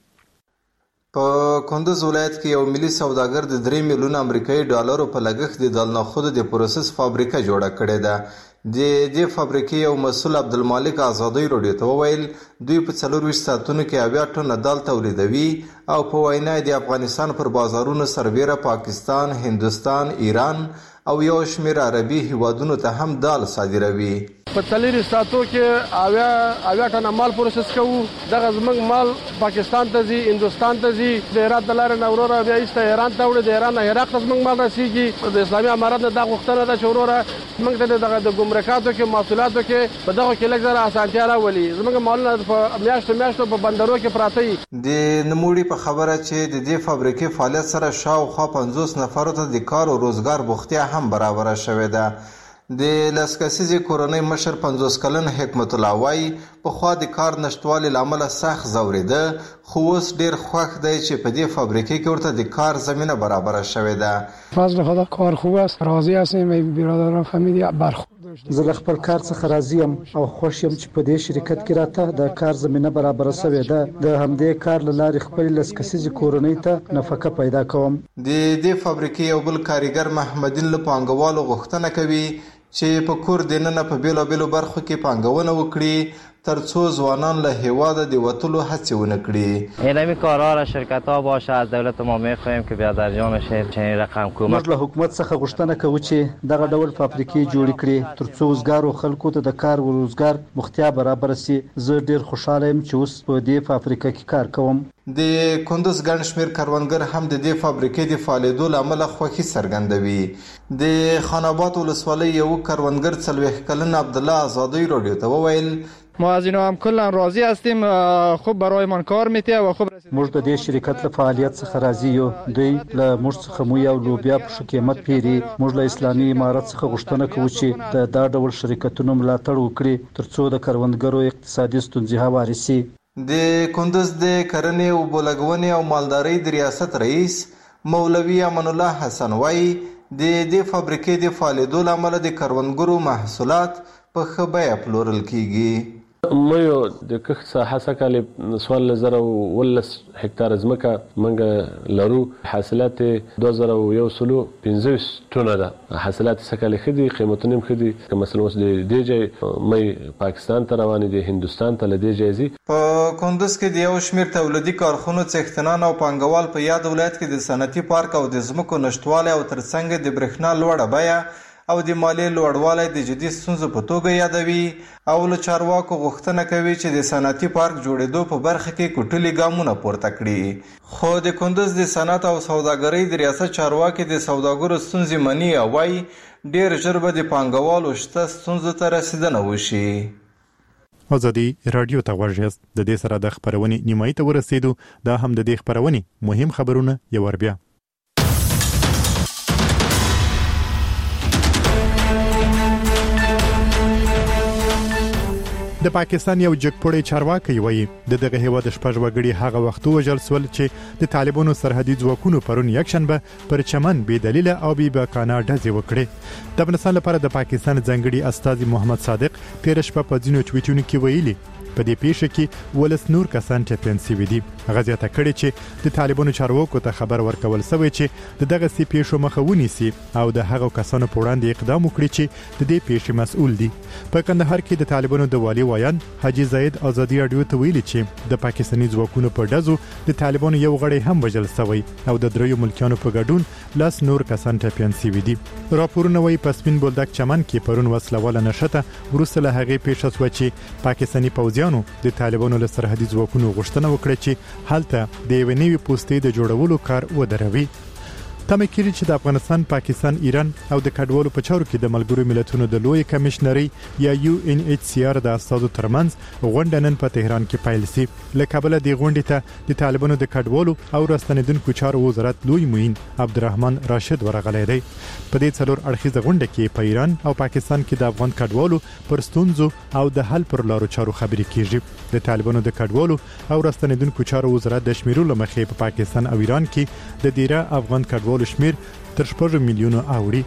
په کندوز ولایت کې یو ملي سوداګر د درې میلیون امریکایي ډالرو په لګښت د دال نخودو د پروسس فابریکه جوړه کړې ده. د دې فابریکې یو مسؤل عبدالمالک ازادي رادیو ته وویل دوی په څلور ویشت ساعتونو کې اویا ټنه دال تولیدوي او په وینا د افغانستان پر بازارونو سربیره پاکستان، هندوستان، ایران او یو شمېر عربي هیوادونو ته هم دال صادروي. په څلور ساعتو کې اویا اویا ټنه مال پروسس کوو. دغه زموږ مال پاکستان ته ځي، هندوستان ته ځي، د هرات د لارې نه وروره بیا ایسته ایران ته وړي، د ایران نه عراق ته زموږ مال رسیږي. د اسلامي امارات نه دا غوښتنه ده چې وروره موږ ته دغه د ګمرکاتو کې محصولاتو کې په دغه کې لږ زره اسانتیا راولي. زموږ مالونه په میاشتو میاشتو په بندرو کې پراته دي. د نوموړي په خبره چې د دې فابریکې فعالیت سره شاوخوا پنځوس نفرو ته د کار او روزګار بوختیا هم برابره شوې ده. د لس کسیزې کورنۍ مشر پنځوس کلن حکمت الله وایي پخوا د کار نشتوالي له امله سخت ځورېده، خو اوس ډېر خوښ دی چې په دې فابریکې کې ورته د کار زمینه برابره شوې ده. فضل خدا کار خوب است، راضی هستیم و برادران فهمیدی برخورد داشت. زه له خپل کار څخه راضی یم او خوښ یم چې په دې شرکت کې راته د کار زمینه برابره شوې ده. د همدې کار له لارې خپل لس کسیزې کورنۍ ته نفقه پیدا کوم. د دې فابریکې یو بل کاریګر محمدین له پانګوالو غوښتنه کوي چې په کور دننه په بیلو بیلو برخو کې پانګونه وکړي ترڅو ځوانان له هیواده د وتلو هڅې ونه کړي. اینمی کارها را شرکت ها باشه از دولت ما میخواهیم که بیا در جان شه چنین رقم کومک. موږ له حکومت څخه غوښتنه کوو چې دغه ډول فابریکې جوړې کړي ترڅو وزګارو خلکو ته د کار او روزګار بوختیا برابر شي. زه ډیر خوشاله یم چې اوس په دې فابریکه کې کار کوم. د کندوز ګڼ شمېر کروندګر هم د دې فابریکې د فعالېدو له امله خوښي څرګندوي. د خان آباد ولسوالۍ یو کروندګر څلوېښت کلن عبدالله ازادي رادیو ته وویل ما از اینا هم کلا راضی هستیم، خوب برایمان کار میته و خوب موږ د دې شرکت له فعالیت څخه راضی یو. دوی له موږ څخه موی او لوبیا په ښه قیمت پیري. موږ له اسلامي امارت څخه غوښتنه کوو چې د دا ډول شرکتونو ملاتړ وکړي ترڅو د کروندګرو اقتصادي ستونزې هوارې شي. د کندوز د کرنې او بولګونې او مالدارۍ د ریاست رئیس مولوی امان الله حسن وایي د دې فابریکې د فعالیدو له امله د کروندګرو محصولات په ښه بیه پلورل کیږي. مې د کښت ساحه سکهاله سوال زره ولس هکتار ځمکه موږ لرو. حاصلات دوه زره یو سلو پنځه ټنه ده. حاصلات سکهاله خدي قیمتونه هم خدي. مثلا اوس د دې ځای مې پاکستان ته روانې دي، هندستان ته لدې ځای. په کندوز کې د یو شمېر تولیدي کارخونو څښتنان او پانګوال په یاد ولایت کې د صنعتي پارک او د ځمکو نشټوالی او ترڅنګ د برېښنا لوړه بیه او د مالیې لوړوالی د جدي ستونزو په توګه یادوي او له چارواکو غوښتنه کوي چې د صنعتي پارک جوړېدو په برخه کې کوټلي ګامونه پورته کړي. خو د کندوز د صنعت او سوداګرۍ د ریاست چارواکي د سوداګرو ستونزې مني او وایي ډېر ژر به د پانګوالو شته ستونزو ته رسیدنه وشي. ازادي رادیو ته غوږ یاست. د دې سره د خبرونې نیمایي ته ورسېدو. دا هم د دې خبرونې مهم خبرونه یو ور بیا. د پاکستان یو جګپوړی چارواکي وایي د دغه هیواد شپږ وګړي هغه وخت وژل سول چې د طالبانو سرحدي ځواکونو پرون یکشنبه پر چمن بې دلیله او بې باکانه ډزې وکړې. د افغانستان لپاره د پاکستان ځانګړي استازي محمد صادق تیر شپه په ځینو ټویټونو کې ویلي په دې پیښه کې ولس نور کسان ټپيان شوي دي. هغه زیاته کړې چې د طالبانو چارواکو ته خبر ورکول شوی چې د دغه سي پیښو مخه ونیسي او د هغو کسانو په وړاندې اقدام وکړي چې د دې پیښې مسؤل دي. په کندهار کې د طالبانو د والي وایان حاجی زید ازادي رادیو ته ویلي چې د پاکستاني ځواکونو په ډزو د طالبانو یو غړی هم وژل شوی او د دریو ملکیانو په ګډون لاس نور کسان ټپيان شوي دي. راپورونه وايي په سپین بولدک چمن کې پرون وسلواله نشته وروسته له هغې پیښه شوه چې پاکستاني پوځیان د طالبانو له سرحدي ځواکونو غوښتنه وکړه چې هلته د یوې نوې پوستې د جوړولو کار ودروي. تمه کړي چې د افغانستان، پاکستان، ایران او د کډوالو په چارو کې د ملګرو ملتونو د لوی کمشنري یا یو ان ایچ سی آر د استادو ترمنځ غونډه نن په تهران کې پیل شي. له کابل د غونډې ته د طالبانو د کډوالو او راستنیدونکو چارو وزارت لوی معین عبدالرحمن راشد ورغلی دی. په دې څلور اړخیزه غونډه کې په ایران او پاکستان کې د افغان کډوالو پر ستونزو او د حل پر لارو چارو خبرې کیږي. د طالبانو د کډوالو او راستنیدونکو چارو وزارت د شمیرو لمخې په پاکستان او ایران کې د ډیره افغان کډوالو شمیر تر شپږ میلیونو اوړي.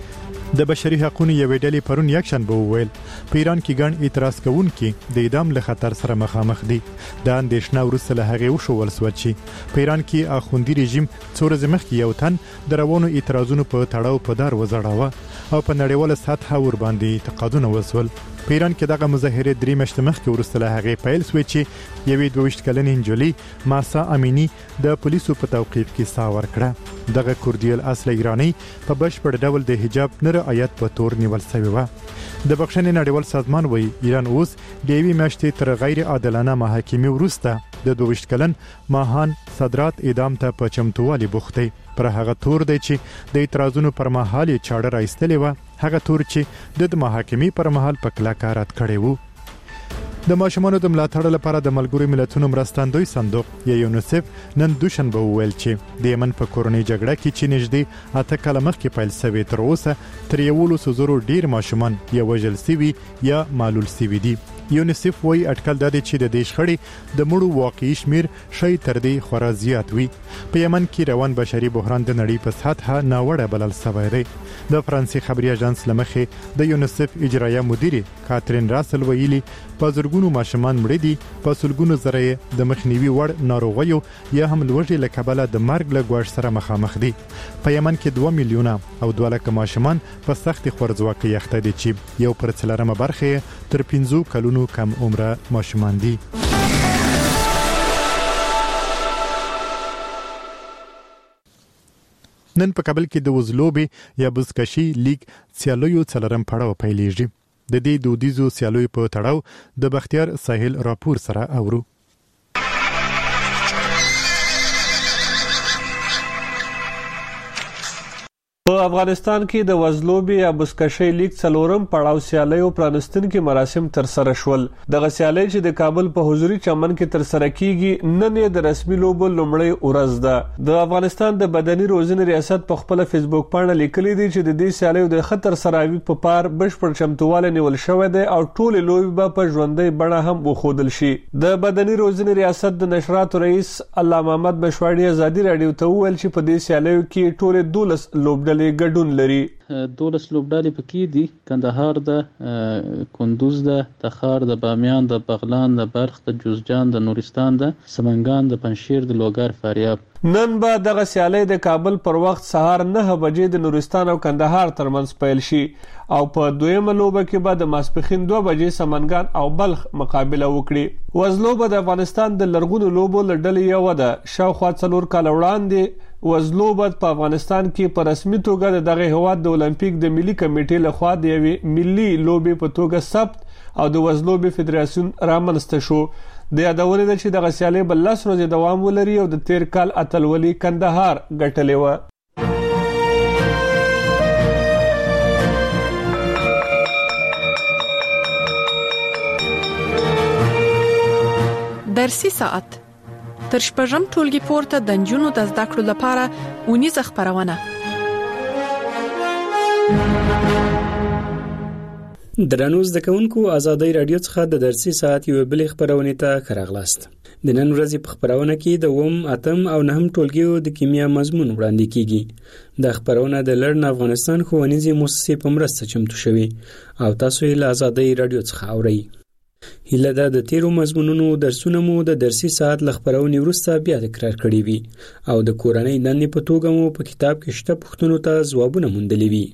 د بشري حقوقو یو ډلې پرون یکشنبه وویل په ایران کې ګڼ اعتراض کوونکي د اعدام له خطر سره مخامخ دي. د اندېښنه وروسته له هغې وشول شو چې په ایران کې اخوندي رژیم څو ورځې مخکې یو تن د روانو اعتراضونو په تړاو په دار وځړاوه او په نړیواله سطحه ورباندې اعتقادونه وسول. په ایران کې دغه مظاهره درې میاشتې مخکې وروسته له هغې پیل شوې چې یوې دوه ویشت کلنې نجلۍ ماسا امینی د پولیسو په توقیف کې ساه ورکړه. دغه کوردیل اصل ایرانی په بشپړ ډول د حجاب نه رعایت په تور نیول شوی و. د بخښنې نړیوال سازمان وایي ایران اوس د یوې میاشتې تر غیر عادلانه محاکمې وروسته د دوه ویشت کلن ماهان صدرات اعدام ته په چمتووالي بوخت دی. پر هغه تور دی چې د اعتراضونو پر مهال یې چاړه راایستلې وه، هغه تور چې د محاکمې پر مهال په کلکه رد کړی وو. د ماشومانو د ملاتړ لپاره د ملګرو ملتونو مرستندوی صندوق یا یونیسف نن دوشنبه وویل چې د یمن په کورنۍ جګړه کې چې نږدې اته کاله مخکې پیل شوې تر اوسه تر یولسو زرو ډیر ماشومان یا وژل شوي یا معلول شوي دي. یونیسف وایي اټکل دا دی چې د دې شخړې د مړو واقعي شمیر شي تر دې خورا زیات وي. په یمن کې روان بشري بحران د نړۍ په سطحه ناوړه بلل شوی دی. د فرانسې خبري اژانس لمخې د یونیسف اجرایه مدیره کاترین راسل ویلي په زرګونو ماشومان مړه دي، په سلګونو زره د مخنیوي وړ ناروغیو یا هم لوږې له کبله د مرګ له ګواښ سره مخامخ دي. په یمن کې دوه میلیونه او دوه لکه ماشومان په سخت خوارځواکۍ اخته دي چې یو پر څلورمه برخه تر پنځو کلونو کم عمره ماشومان دي. نن په کابل کې د وزلوبې یا بزکشي لیگ سیالیو څلورم پړاو پیلېږي. د دې دودیزو سیالیو په تړاو د بختیار ساحل راپور سره اورو. په افغانستان کې د وزلوبې یا بزکشۍ لیگ څلورم پړاو سیالیو پرانستونکي مراسم تر سره شول. دغه سیالي چې د کابل په حضوري چمن کې تر سره کیږي نن یې د رسمي لوبو لومړی ورځ ده. د افغانستان د بدني روزنې ریاست په خپل فیسبوک پاڼه لیکلي دي چې د دې سیالیو د خطر سراوي په پار بشپړ چمتوواله نیول شوی دی او ټول لوبې به په ژوندۍ بڼه هم وښودل شي. د بدني روزنې ریاست د نشراتو رئیس الله محمد مشواړي ازادي رادیو ته وویل چې په دې سیالیو کې ټول دولس لوبډلې ډلې ګډون لري. دولس لوبډلې پکې دي: کندهار ده، کندوز ده، تخار ده، بامیان ده، بغلان ده، بلخ ده، جوزجان ده، نورستان ده، سمنګان ده، پنجشیر ده، لوګر، فاریاب. نن به دغه سیالۍ د کابل پر وخت سهار نه بجې د نورستان او کندهار ترمنځ پیل شي او په دویمه لوبه کې به د ماسپښین دوه بجې سمنګان او بلخ مقابله وکړي. وزلو به د افغانستان د لرغونو لوبو له ډلې یوه ده. شاوخوا څلور کاله وړاندې وزلو به په افغانستان کې په رسمي توګه د دغه هیواد د اولمپیک د ملي کمیټې لخوا د یوې ملي لوبې په توګه ثبت او د وزلوبې فدراسیون رامنځته شو. د یادونې ده چې دغه سیالۍ به لس ورځې دوام ولري او د تیر کال اتلولي کندهار ګټلې وه. درسي ساعت تر شپږم ټولګي پورته د نجونو د زده کړو لپاره اونیزه خپرونه. درنو زده کوونکو، ازادۍ رادیو څخه د درسي ساعت یو بل خبرونه ته ښه. د نن ورځې په خبرونه کې د اووم، اتم او نهم ټولګیو د کیمیا مضمون وړاندې کیږي. د خبرونه د لړن افغانستان ښوونیزې مؤسسې په مرسته چمتو شوی او تاسو یې له ازادۍ رادیو څخه اورئ. هیله ده د تیرو مضمونونو درسونه مو د درسي ساعت له خبرونې وروسته بیا تکرار کړي وي او د کورنۍ دندې په توګه مو په کتاب کې شته پوښتنو ته ځوابونه موندلي وي.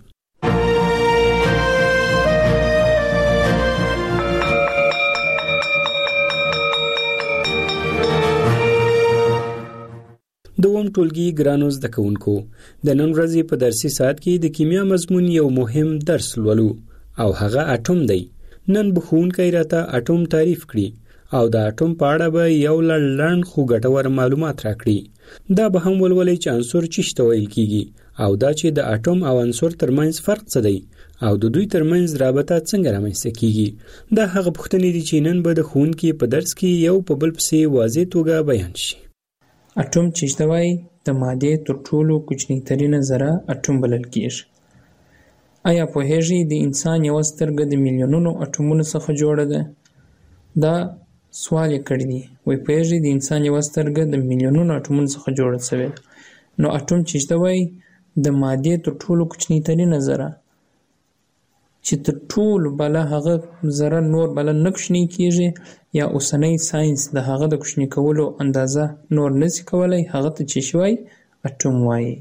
دوم ټولګي ګرانو زده کوونکو، د نن ورځې په درسي ساعت کې د کیمیا مضمون یو مهم درس لولو او هغه اټوم دی. نن به ښوونکی راته اټوم تعریف کړي او د اټوم په اړه به یو لړ خو ګټور معلومات راکړي. دا به هم ولولئ چې عنصر څه ته ویل کیږي او دا چې د اټوم او عنصر ترمنځ فرق څه دی او د دوی ترمنځ رابطه څنګه رامنځته کیږي. دا هغه پوښتنې دي چې نن به د ښوونکي په درس کې یو په بل پسې واضح توګه بیان شي. اټوم چې ته وایي د مادې تر ټولو کوچنی ترینه ذره اټوم بلل کیږي. آیا پوهیږئ د انسان یو سترګه د میلیونونو اټومونو څخه جوړه ده؟ دا سوال یې کړی دی. وایي پوهیږئ د انسان یو سترګه د میلیونونو اټومونو څخه جوړه شوې ده. نو اټوم چې ته وایي د مادې تر ټولو کوچنی ترینه ذره چې تر ټولو بله هغه ذره نور بله نه کوچنی کیږي یا اوسنی ساینس د هغه د کوچنی کولو اندازه نور نشي کولی، هغه ته چې شوی اټوم وایي.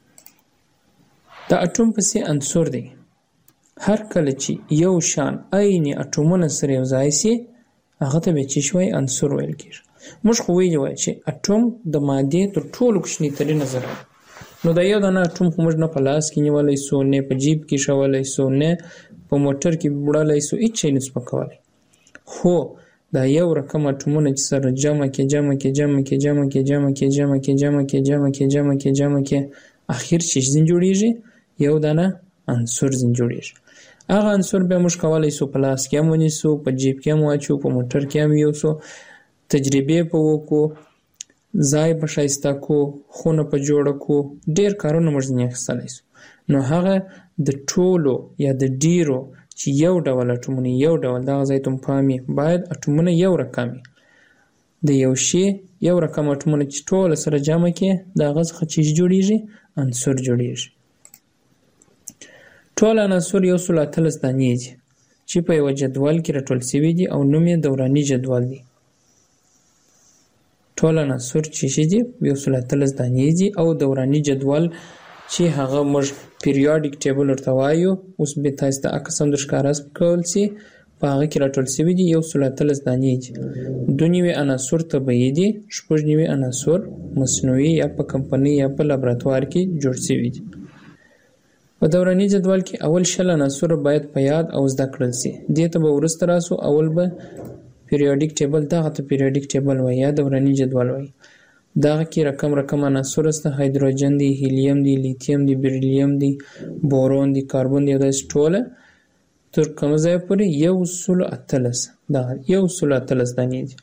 د اټوم پسې عنصر دی. هر کله چې یو شان عین اټومونه سره یو ځای سي هغه ته به چې شوی عنصر ویل کیږي. موږ خو ویلي وای چې اټوم د مادې تر ټولو کوچنی ترینه ذره. نو دا یو دانه اټوم خو موږ نه په لاس کې نیولی سو، نه په جیب کې شولی سو، نه په موټر کې وړلی سو، هیڅ شی نسو پکولی. خو دا یو رقم اټومونه چې سره جمع کې جمع کې جمع کې جمع کې جمع کې جمع کې جمع کې جمع کې جمع کې جمع کې اخر چې ځین جوړیږي یو دانه عنصر ځین جوړیږي. هغه عنصر به موږ کولی سو په لاس کې هم ونیسو، په جیب کې هم واچو، په موټر کې هم یوسو، تجربې په وکړو، ځای په ښایسته کو، خونه په جوړه کو، ډېر کارونه موږ ځینې اخیستلی سو. نو هغه د ټولو یا د ډیرو چې یو ډول اټومونه یو ډول دغه ځای ته پام وي، باید اټومونه یو رقم وي. د یو شي یو رقم اټومونه چې ټول سره جمع کې د هغه څخه چې جوړیږي عنصر جوړیږي. ټول عناصر یو سل اتلس دانې دي چې په یو جدول کې راټول شوي دي او نوم یې دوراني جدول دی. ټول عناصر چې دي یو سل اتلس دانې دي او دوراني جدول چې هغه موږ پیریاډیک ټیبل ورته وایو، اوس به تاسو ته عکس هم درښکاره کول سي، په هغه کې راټول شوي دي یو سل اتلس دانې دي. دوه نوي عناصر طبیعي دي، شپږ نوي عناصر مصنوعي یا په کمپنۍ یا په لابراتوار کې جوړ شوي دي. په دوراني جدول کې اول شل عناصر باید په یاد او زده کړل سي. دې ته به وروسته راسو. اول به پیریاډیک ټیبل، دغه ته پیریاډیک ټیبل وایي یا دوراني جدول وایي. دغه کې رقم رقم عناصر سته، هایدروجن دی، هیلیم دی، لیتیم دی، بریلیم دی، بورون دی، کاربن دی، دا ټوله تر کومه ځایه پورې یو سل اتلس دغه یو سل اتلس دانې دي.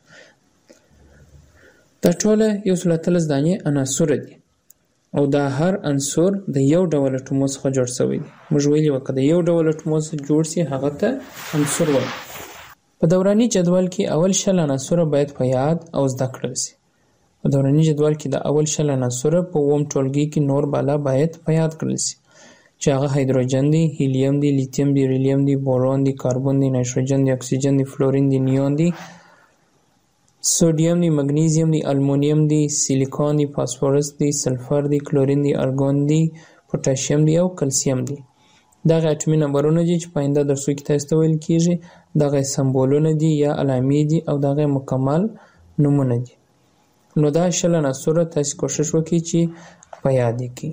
دا ټوله یو سل اتلس دانې عناصر دي او دا هر عنصر د یو ډول اټومو څخه جوړ شوی دی. موږ ویلي وو که د یو ډول اټومو څخه جوړ سي هغه ته عنصر وایي. په دوراني جدول کې اول شل عناصر باید په یاد او زده کړل سي. په دوراني جدول کې د اول شل عناصر په اووم ټولګي کې نور بالا باید په یاد کړل سي. چې هغه هایدروجن دی، هیلیم دی، لیتیم دی، ریلیم دی، بورون دی، کاربن دی، نایتروجن دی، اکسیجن دی، فلورین دی، نیون دی، سوډیم دی، مګنیزیم دی، المونیم دی، سیلیکون دی، فاسفورس دی، سلفر دی، کلورین دی، ارګون دی، پوتاشیم دی او کلسیم دی. دغه اټومي نمبرونه دي چې په آینده درسو کې تاسو ته ویل کیږي. دغه سمبولونه دي یا علامې دي او دغه مکمل نومونه دي. نو دا شل عناصر تاسو کوشش وکړئ چې په یاد کړئ.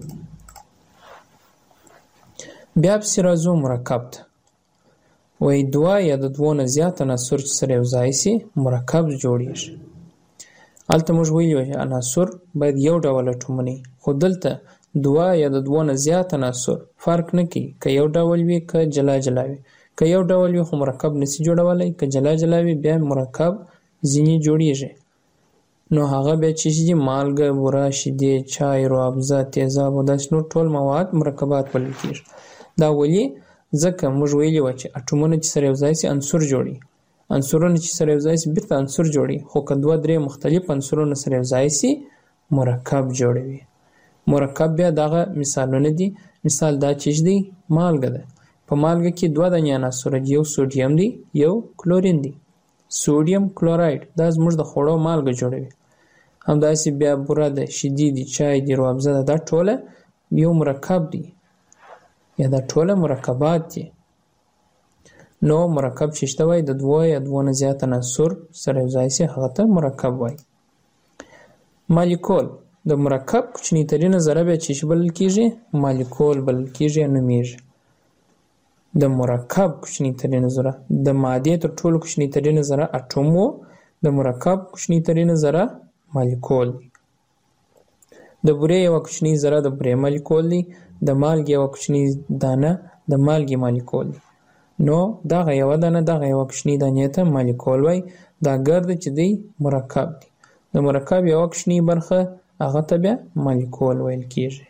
بیا پسې راځو مرکب ته. وایي دوه یا د دوه نه زیات عناصر چې سره یو ځای سي مرکب جوړیږي. هلته موږ ویلي وو چې عناصر باید یو ډول اټومونه وي، خو دلته دوه یا د دوه نه زیات عناصر فرق نه کوي که یو ډول وي که جلا جلا وي. که یو ډول وي خو مرکب نشي جوړولی، که جلا جلا وي بیا مرکب ځینې جوړیږي. نو هغه بیا چې دي مالګه، بوره، شیدې، چای، روابضه، تیزاب او داسې نور ټول مواد مرکبات بلل کېږي. دا ولې؟ ځکه موږ ویلي وو چې اټومونه چې سره یو ځای سي عنصر جوړي، عنصرونه چې سره یو ځای سي بیرته عنصر جوړي، خو که دوه درې مختلف عنصرونه سره یو ځای سي مرکب جوړوي. مرکب بیا دغه مثالونه دي. مثال دا چې دی مالګه ده. په مالګه کې دوه دانې عناصر دي، یو سوډیم دی یو کلورین دی. سوډیم کلوراید دا زموږ د خوړو مالګه جوړوي. همداسې بیا بوره ده، شیدې دي، چای دی، روابضه ده، دا ټوله یو مرکب دی یا دا ټوله مرکبات دي. نو مرکب چې شته وای د دوه یا دوه نه زیات عناصر سره یو ځای سي هغه ته مرکب وای. مالیکول د مرکب کوچنی ترینه ذره بیا چې بلل کېږي مالیکول بلل کېږي یا نومیږي. د مرکب کوچنی ترینه ذره د مادې تر ټولو کوچنی ترینه ذره اټوم و، د مرکب کوچنی ترینه ذره مالیکول دی. د بورې یوه کوچنۍ ذره د بورې مالیکول دی، د مالګې یوه کوچنۍ دانه د مالګې مالیکول دی. نو دغه یوه دانه دغه یوه کوچنۍ دانې ته مالیکول وایي. دا ګرده چې دی مرکب دی. د مرکب یوه کوچنۍ برخه هغه ته بیا مالیکول ویل کېږي.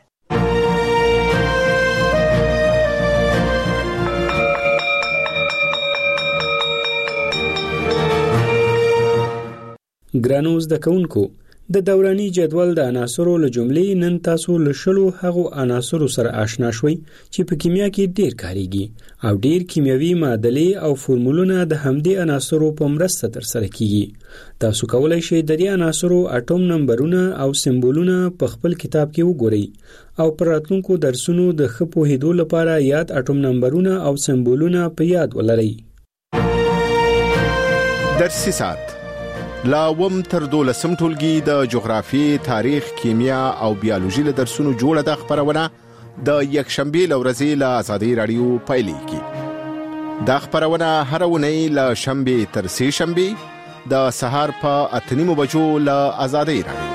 ګرانو زده کوونکو، د دوراني جدول د عناصرو له جملې نن تاسو له شلو هغو عناصرو سره آشنا شوي چې په کیمیا کې ډیر کاریږي او ډیر کیمیاوي معادلې او فورمولونه د همدې عناصرو په مرسته ترسره کیږي. تاسو کولای شئ د دې عناصرو اټوم نمبرونه او سمبولونه په خپل کتاب کې وګورئ او پر راتلونکو درسونو د ښه پوهېدو لپاره یاد اټوم نمبرونه او سمبولونه په یاد ولرئ. درسي ساعت لا وم تر دولسم ټولګي د جغرافي، تاریخ، کیمیا او بیولوژي له درسونو جوړه د خبرونه د یکشنبه لورځي له آزادۍ رادیو پایلیږي. دا خبرونه هر ونی له شنبه تر سه شنبه د سهار په اتنیمو بجو له آزادۍ رادیو.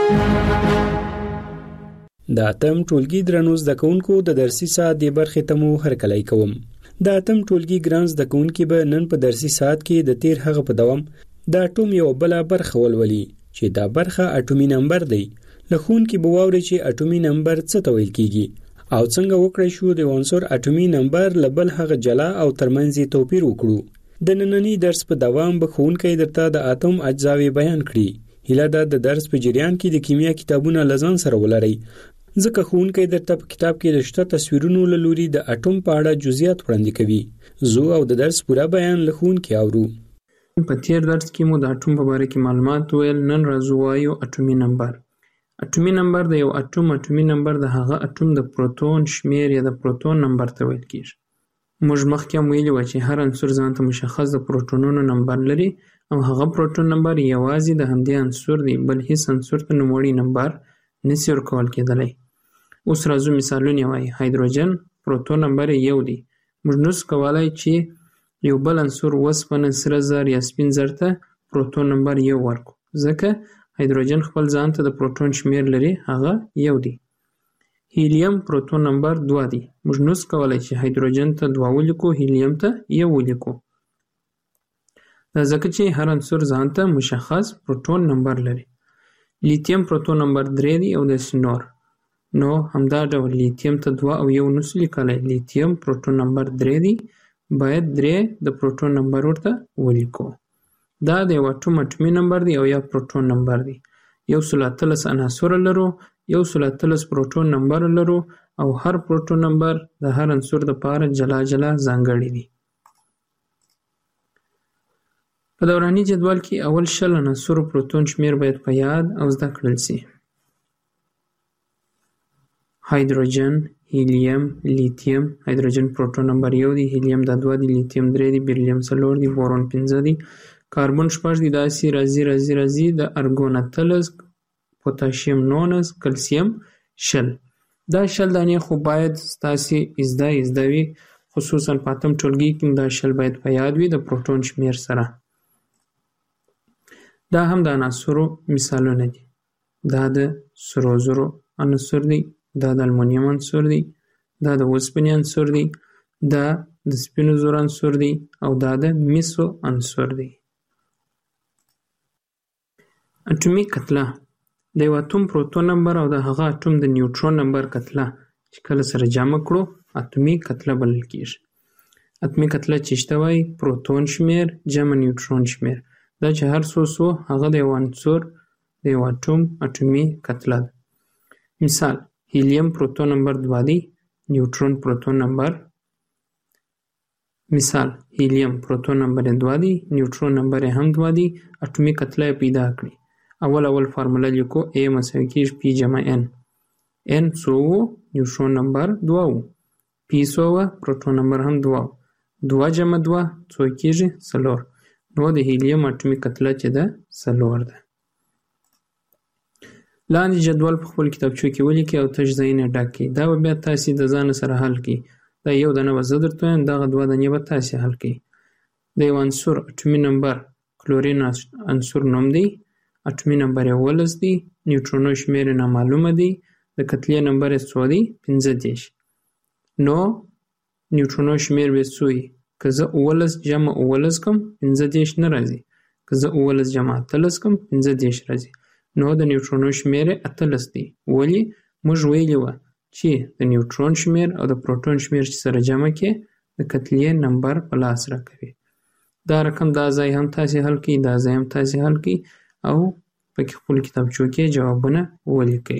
د اتم ټولګي درنو زده کوونکو د درسي ساعت د برخې ته مو هرکلی کوم. د اتم ټولګي ګران زده کوونکي به نن په درسي ساعت کې د تیر هغه په دوام د اټوم یو بل برخه ولولي چې دا برخه اټومي نمبر دی. لخون کې به واوري چې اټومي نمبر څه ته ویل کیږي او څنګه وکړای شو د عنصر اټومي نمبر له بل هغه جلا او ترمنځ توپیر وکړو. د نننی درس په دوام به ښوونکی درته د اتوم اجزاوې بیان کړي. هیله ده د درس په جریان کې د کیمیا کتابونه لزان سره ولرئ، ځکه ښوونکی درته په کتاب کې د شته تصویرونو له لوري د اټوم په اړه جزئیات وړاندې کوي. زه او د درس پوره بیان له ښوونکي اورو. په تیر درس کې مو د اټوم په باره کې معلومات ویل. نن راځو وایو اټومي نمبر. اټومي نمبر د یو اټوم اټومي نمبر د هغه اټوم د پروتون شمیر یا د پروتون نمبر ته ویل کېږي. موږ مخکې هم ویلي وو چې هر عنصر ځان ته مشخص د پروتونونو نمبر لري او هغه پروتون نمبر یوازې د همدې عنصر دی، بل هیڅ عنصر ته نوموړی نمبر نشي ورکول کېدلی. اوس راځو مثالونه وایو. هایدروجن پروتون نمبر یو دی. موږ نشو کولی چې یو بل عنصر وسپنه، سره زر یا سپین زر ته پروتون نمبر یو ورکو، ځکه هایدروجن خپل ځان ته د پروتون شمیر لري، هغه یو دی. هیلیم پروتون نمبر دوه دی. موږ نشو کولی چې هایدروجن ته دوه ولیکو، هیلیم ته یو ولیکو، دا ځکه چې هر عنصر ځان ته مشخص پروتون نمبر لري. لیتیم پروتون نمبر درې دی او داسې نور. نو همدا ډول لیتیم ته دوه او یو نشو لیکلی. لیتیم پروتون نمبر درې دی، باید درې د پروتون نمبر ورته ولیکو. دا د یو اټوم اټومي نمبر دی او یا پروتون نمبر دی. یو سل اتلس عناصر لرو، یو سل اتلس پروتون نمبر لرو او هر پروټون نمبر د هر عنصر لپاره جلا جلا ځانګړي دي. په دوراني جدول کې اول شل عناصرو پروتون شمیر باید په یاد او زده کړل شي. هایدروجن، هیلیم، لیتیم. هایدروجن پروټون نمبر یو دی، هیلیم دا دوه دی، لیتیم درې دی، بیریلیم څلور دی، بورون پنځه دی، کاربن شپږ دی، داسې راځي راځي راځي د ارګون اتلس، پوتاشیم نولس، کلسیم شل. دا شل دانې خو باید ستاسې ازده ازده وي، خصوصا په اتم ټولګي کې دا شل باید په یاد وي د پروټون شمیر سره. دا هم د عناصرو مثالونه دي. دا د سرو زرو عنصر دی، دا د المونیم عنصر دی، دا د اوسپنې عنصر دی، دا د سپینو زرو عنصر دی او دا د مسو عنصر دی. اټومي کتله د یو اتوم پروتون نمبر او د هغه اتوم د نیوټرون نمبر کتله چې کله سره جمع کړو اټومي کتله بلل کېږي. اټومي کتله چې شته وایي پروتون شمیر جمع نیوټرون شمیر. دا چې هر څو څو هغه د یو عنصر د یو اټوم اټومي کتله ده. مثال هیلیم پروتون نمبر دوه دی، نیوټرون پروتون نمبر مثال هیلیم پروتون نمبر دوه دی، نیوټرون نمبر هم دوه دی، اټومي کتله پیدا کړي. اول اول فارموله لیکو A مساوي کېږي P جمع N. N څو و؟ نیوټرون نمبر دوه و. P څو و؟ پروتون نمبر هم دوه و. دوه جمع دوه څو کېږي؟ څلور. نو د هیلیم اټومي کتله چې ده څلور ده. لاندې جدول په خپل کتابچو کې ولیکئ او تش ځایونه ډک کړئ. دا به بیا تاسې د ځان سره حل کړئ. دا یو دانه به زه درته وایم، دغه دوه دانې به تاسې حل کړئ. د یو عنصر اټومي نمبر کلورین عنصر نوم دی، اټومي نمبر یې اوولس دی، نیوټرونو شمیر یې نامعلومه دی، د کتلې نمبر یې څو دی؟ پنځه دېرش. نو نیوټرونو شمیر به څو وي؟ که زه اوولس جمع اوولس کړم پنځه دېرش نه راځي، که زه اوولس جمع اتلس کړم پنځه دېرش راځي. نو د نیوټرونو شمیر یې اتلس دی. ولې؟ موږ ویلي وه چې د نیوټرون شمیر او د پروټون شمیر چې سره جمع کې د کتلې نمبر په لاس راکوي. دا رقم دا ځای هم تاسې حل کړئ، دا ځای هم تاسې حل کړئ او پکې خپل کتابچو کې جوابونه ولیکئ.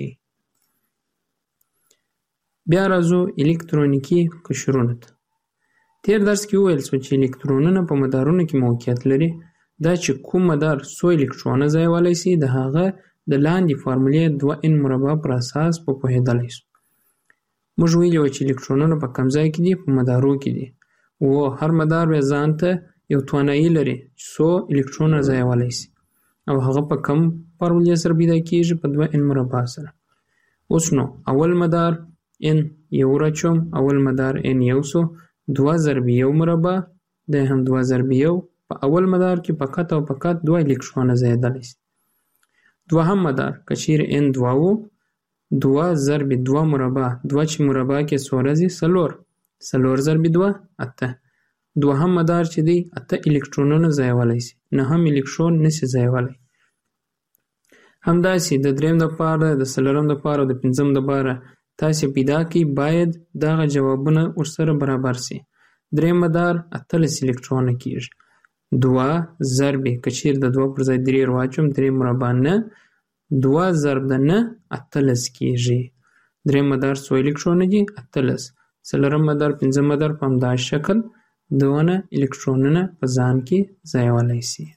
بیا راځو الکترونیکي قشرونو ته. تیر درس کې وویل شو چې الکترونونه په مدارونو کې موقعیت لري. دا چې کوم مدار څو الکترونه ځایولی شي د هغه د لاندې فارمولې دوه ان مربع پر اساس په پوهېدلی شو. موږ ویلي وو چې الکترونونه په کوم ځای کې دي؟ په مدارو کې دي. و هر مدار بیا ځان ته یو توانایي لري چې څو الکترونه ځایولی شي او هغه په کم فارمولې سره پیدا کېږي؟ په دوه ان مربع سره. اوس نو اول مدار ان یو راچوم، اول مدار ان یو سو، دوه ضرب یو مربع دی هم دوه ضرب یو. په اول مدار کې فقط او فقط دوه الکترونه ځایېدلی شي. دوهم مدار که چیرې ان دوه و، دوه ضرب دوه مربع، دوه چې مربع کې څو راځي؟ څلور. څلور ضرب دوه اته. دوهم مدار چې دی اته الکترونونه ځایولی شي، نهم الکترون نشي ځایولی. همداسې د دریم دپاره، د څلورم دپاره او د پنځم دپاره تاسې پیدا کړئ، باید دغه جوابونه ورسره برابر شي. دریم مدار اتلس الکترونه کېږي. دوه ضرب که چیرې د دوه پر ځای درې واچوم، درې مربع نه، دوه ضرب د نه اتلس کېږي. دریم مدار څو الکترونه دي؟ اتلس. څلورم مدار، پنځم مدار په همدا شکل دونه الکترونونه په ځان کې ځایولی شي.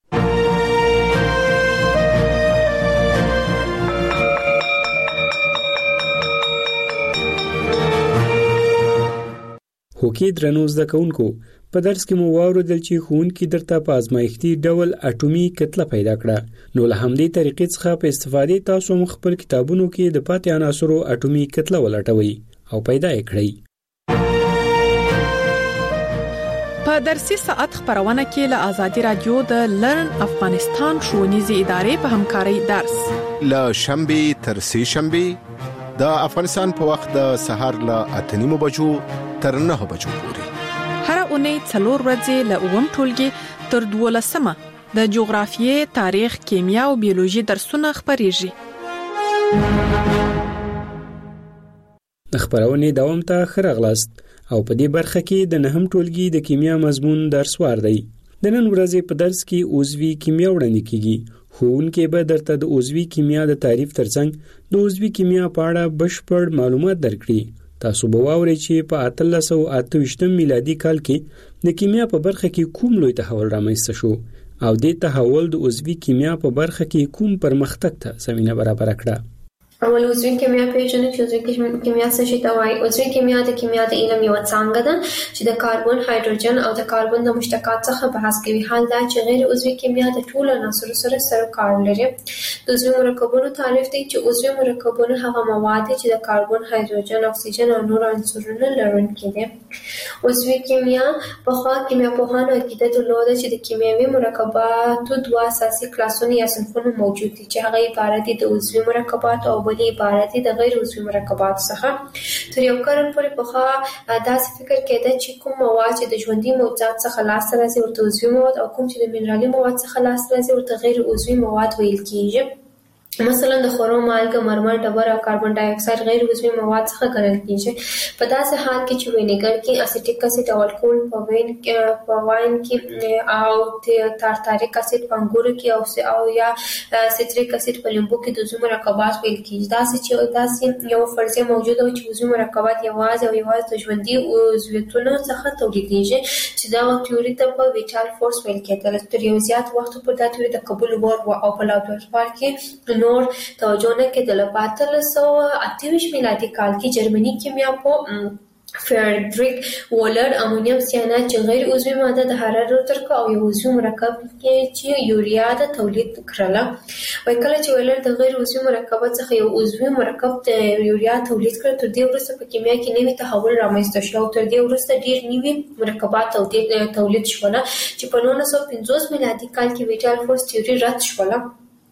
هوکې درنو زده کوونکو، په درس کې مو واورېدل چې ښوونکي درته په ازمایښتي ډول اټومي کتله پیدا کړه. نو له همدې طریقې څخه په استفادې تاسو هم خپل کتابونو کې د پاتې عناصرو اټومي کتله ولټوئ او پیدا یې کړئ. په درسي ساعت خبرونه کې له آزادي رادیو د لرن افغانستان ښوونیزې ادارې په همکارۍ درس له شنبه تر سه شنبه د افغانستان په وخت د سهار له اته نیمو بجو تر نهه بجو پورې. هر اونۍ څلور ورځې له اووم ټولګي تر دولسمه د جغرافیې، تاریخ، کیمیا او بیولوژي درسونه خبرېږي. د خبرونې دوام ته ښه راغلاست او په دې برخه کې د نهم ټولګي د کیمیا مضمون درس وار دی. د نن ورځې په درس کې عضوي کیمیا وړاندې کیږي. ښوونکي به درته د عضوي کیمیا د تعریف ترڅنګ د عضوي کیمیا په اړه بشپړ معلومات درکړي. تاسو به واورئ چې په اتلس سوه اته ویشتم میلادي کال کې د کیمیا په برخه کې کوم لوی تحول رامنځته شو او دې تحول د عضوي کیمیا په برخه کې کوم پرمختګ ته زمينه برابر کړه. اول عضوي کیمیا پیژنو چې عضوي کیمیا څه شي ته وایي. عضوي کیمیا د کیمیا د علم یو څانګه ده چې د کاربن، هایدروجن او د کاربن د مشتقات څخه بحث کوي. حال دا چې غیر عضوي کیمیا د ټولو عناصرو سره سره کار لري. د عضوي مرکبونو تعریف دی چې عضوي مرکبونه هغه مواد دي چې د کاربن، هایدروجن، اکسیجن او نور عنصرونه لرونکي دي. عضوي کیمیا په خوا کیمیا پوهانو عقیده درلوده چې د کیمیاوي مرکباتو دوه اساسي کلاسونه یا صنفونه موجود دي چې هغه عبارت دي د عضوي مرکبات او بلې عبارت دي د غیر عضوي مرکبات څخه. تر یو قرن پورې په خوا داسې فکر کېده چې کوم مواد چې د ژوندي موجودات څخه لاسته راځي ورته عضوي مواد او کوم چې د منرالي مواد څخه لاسته راځي ورته غیر عضوي مواد ویل کېږي. مثلا د خورو مالګه، مرمر، ډبره او کاربن ډای اکساید غیر عضوي مواد څخه ګڼل کیږي. په داسې حال کې چې وینیګر کې اسیټیک اسید او الکول په وین کې په واین کې او تارتاریک اسید په انګورو کې او او یا سیتریک اسید په لیمبو کې د عضوي مرکبات ویل کیږي. داسې چې داسې یو فرضیه موجوده و چې عضوي مرکبات یوازې او یوازې د ژوندي عضویتونو څخه تولیدېږي چې دا تیوري ته په ویټال فورس ویل کېدل. تر یو زیات وخت پورې دا تیوري د قبول وړ و او په لابراتوار کې نور توجه نه کېدله. په اتلس سوه اته ویشت میلادي کال کې جرمني کیمیا په فریدریک وولر امونیم سیانات چې غیر عضوي ماده د حرارت ترکه او یو عضوي مرکب کې چې یوریا د تولید کړله. وای کله چې وولر د غیر عضوي مرکب څخه یو عضوي مرکب د یوریا تولید کړ، تر دې وروسته په کیمیا کې نوی تحول رامنځته شو او تر دې وروسته ډیر نوي مرکبات تولید شول چې په نولس سوه پنځوس میلادي کال کې ویټال فورس تیوري رد شوله.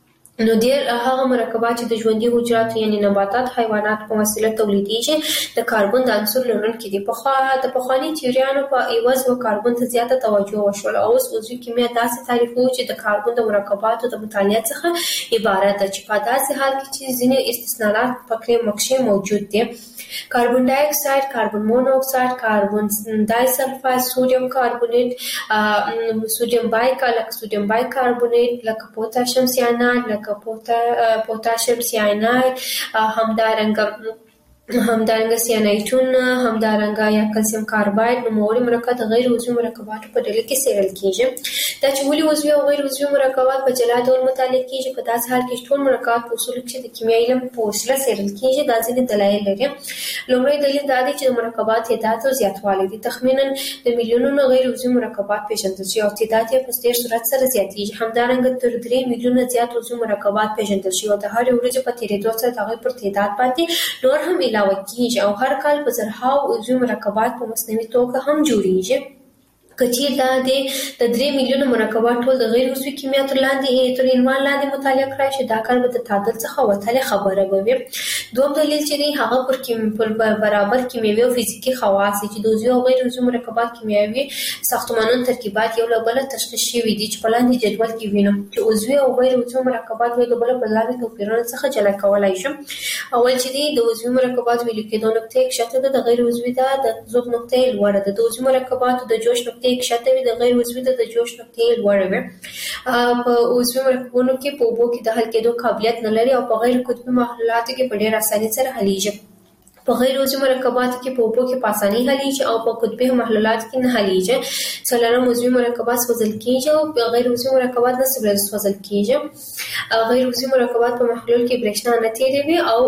نو ډیر هغه مرکبات چې د ژوندي حجرات یعنی نباتات، حیوانات په وسیله تولیدېږي د کاربن د عنصر لرونکي دي. په خوا د پخواني تیوریانو په ایواز و کاربن ته زیاته توجه وشوله. اوس عضوي کیمیا داسې تعریفوي چې د کاربن د مرکباتو د مطالعه څخه عبارت ده چې په داسې حال کې چې ځینې استثناءات پکې مکشې موجود دي. کاربن ډای اکساید، کاربن مونو اکساید، کاربن ډای سلفاید، سوډیم کاربونیټ، سوډیم بایکاربونیټ، سوډیم بایکاربونیټ لکه پوتاشیم سیاناید، لکه پوتاشیم سیاناید، همدارنګه همدارنګه سیانایټون، همدارنګه یا کلسیم کارباید نوموړي مرکبات غیر عضوي مرکباتو په ډله کې څېړل کیږي. دا چې ولې عضوي او غیر عضوي مرکبات په جلا ډول مطالعه کیږي، په داسې حال کې ټول مرکبات په اصولو کې د کیمیاوي علم په وسیله څېړل کیږي. دا ځینې دلایل لري. لومړی دلیل دا دی چې د مرکبات تعداد او زیاتوالی دي. تخمینا د میلیونونو غیر عضوي مرکبات پیژندل شوي او تعداد یې په ډېر سرعت سره زیاتېږي. همدارنګه تر درې میلیونه زیات عضوي مرکبات پیژندل شوي او د هرې ورځې په تېرېدو سره د هغوی پر تعداد باندې نور هم علاوه کیږي او هر کال په زرهاو عضوي مرکبات په مصنوعي توګه هم جوړیږي. کچیر دا د درې میلیونه مرکبات ټول د غیر عضوي کیمیا تر لاندې تر عنوان لاندې مطالعه کړای شي، دا کار به د تعادل څخه وتلې خبره به وي. دوم دلیل چې دی هغه پر کیمیاوي برابر کیمیاوي او فزیکي خواص چې د عضوي او غیر عضوي مرکبات کیمیاوي ساختمانونو ترکیبات یو له بل تشخیص شوي دي چې په لاندې جدول کې وینو چې عضوي او غیر عضوي مرکبات یو له بل په لاندې توپیرونو څخه جلا کولای شم. اول چې دی د عضوي مرکبات ویل کېدو نقطه کښته ده، د غیر عضوي ده د ذوب نقطه لوړه ده. د عضوي مرکباتو د جوش نقطه کښته وي، د غیر عضوي ده د جوش نقطه لوړه وي. په عضوي مرکبونو کې په اوبو کې د حل کېدو قابلیت نه لري او په غیر قطبي محلولاتو کې په ډېر اسانۍ سره حلیږي. په غیر عضوي مرکباتو کې په اوبو کې په اسانۍ حلیږي او په قطبي محلولاتو کې نه حلیږي. څلورم عضوي مرکبات سوځل کېږي او په غیر عضوي مرکبات نه سوځل کېږي. غیر عضوي مرکبات په محلول کې برېښنا نه تیروي او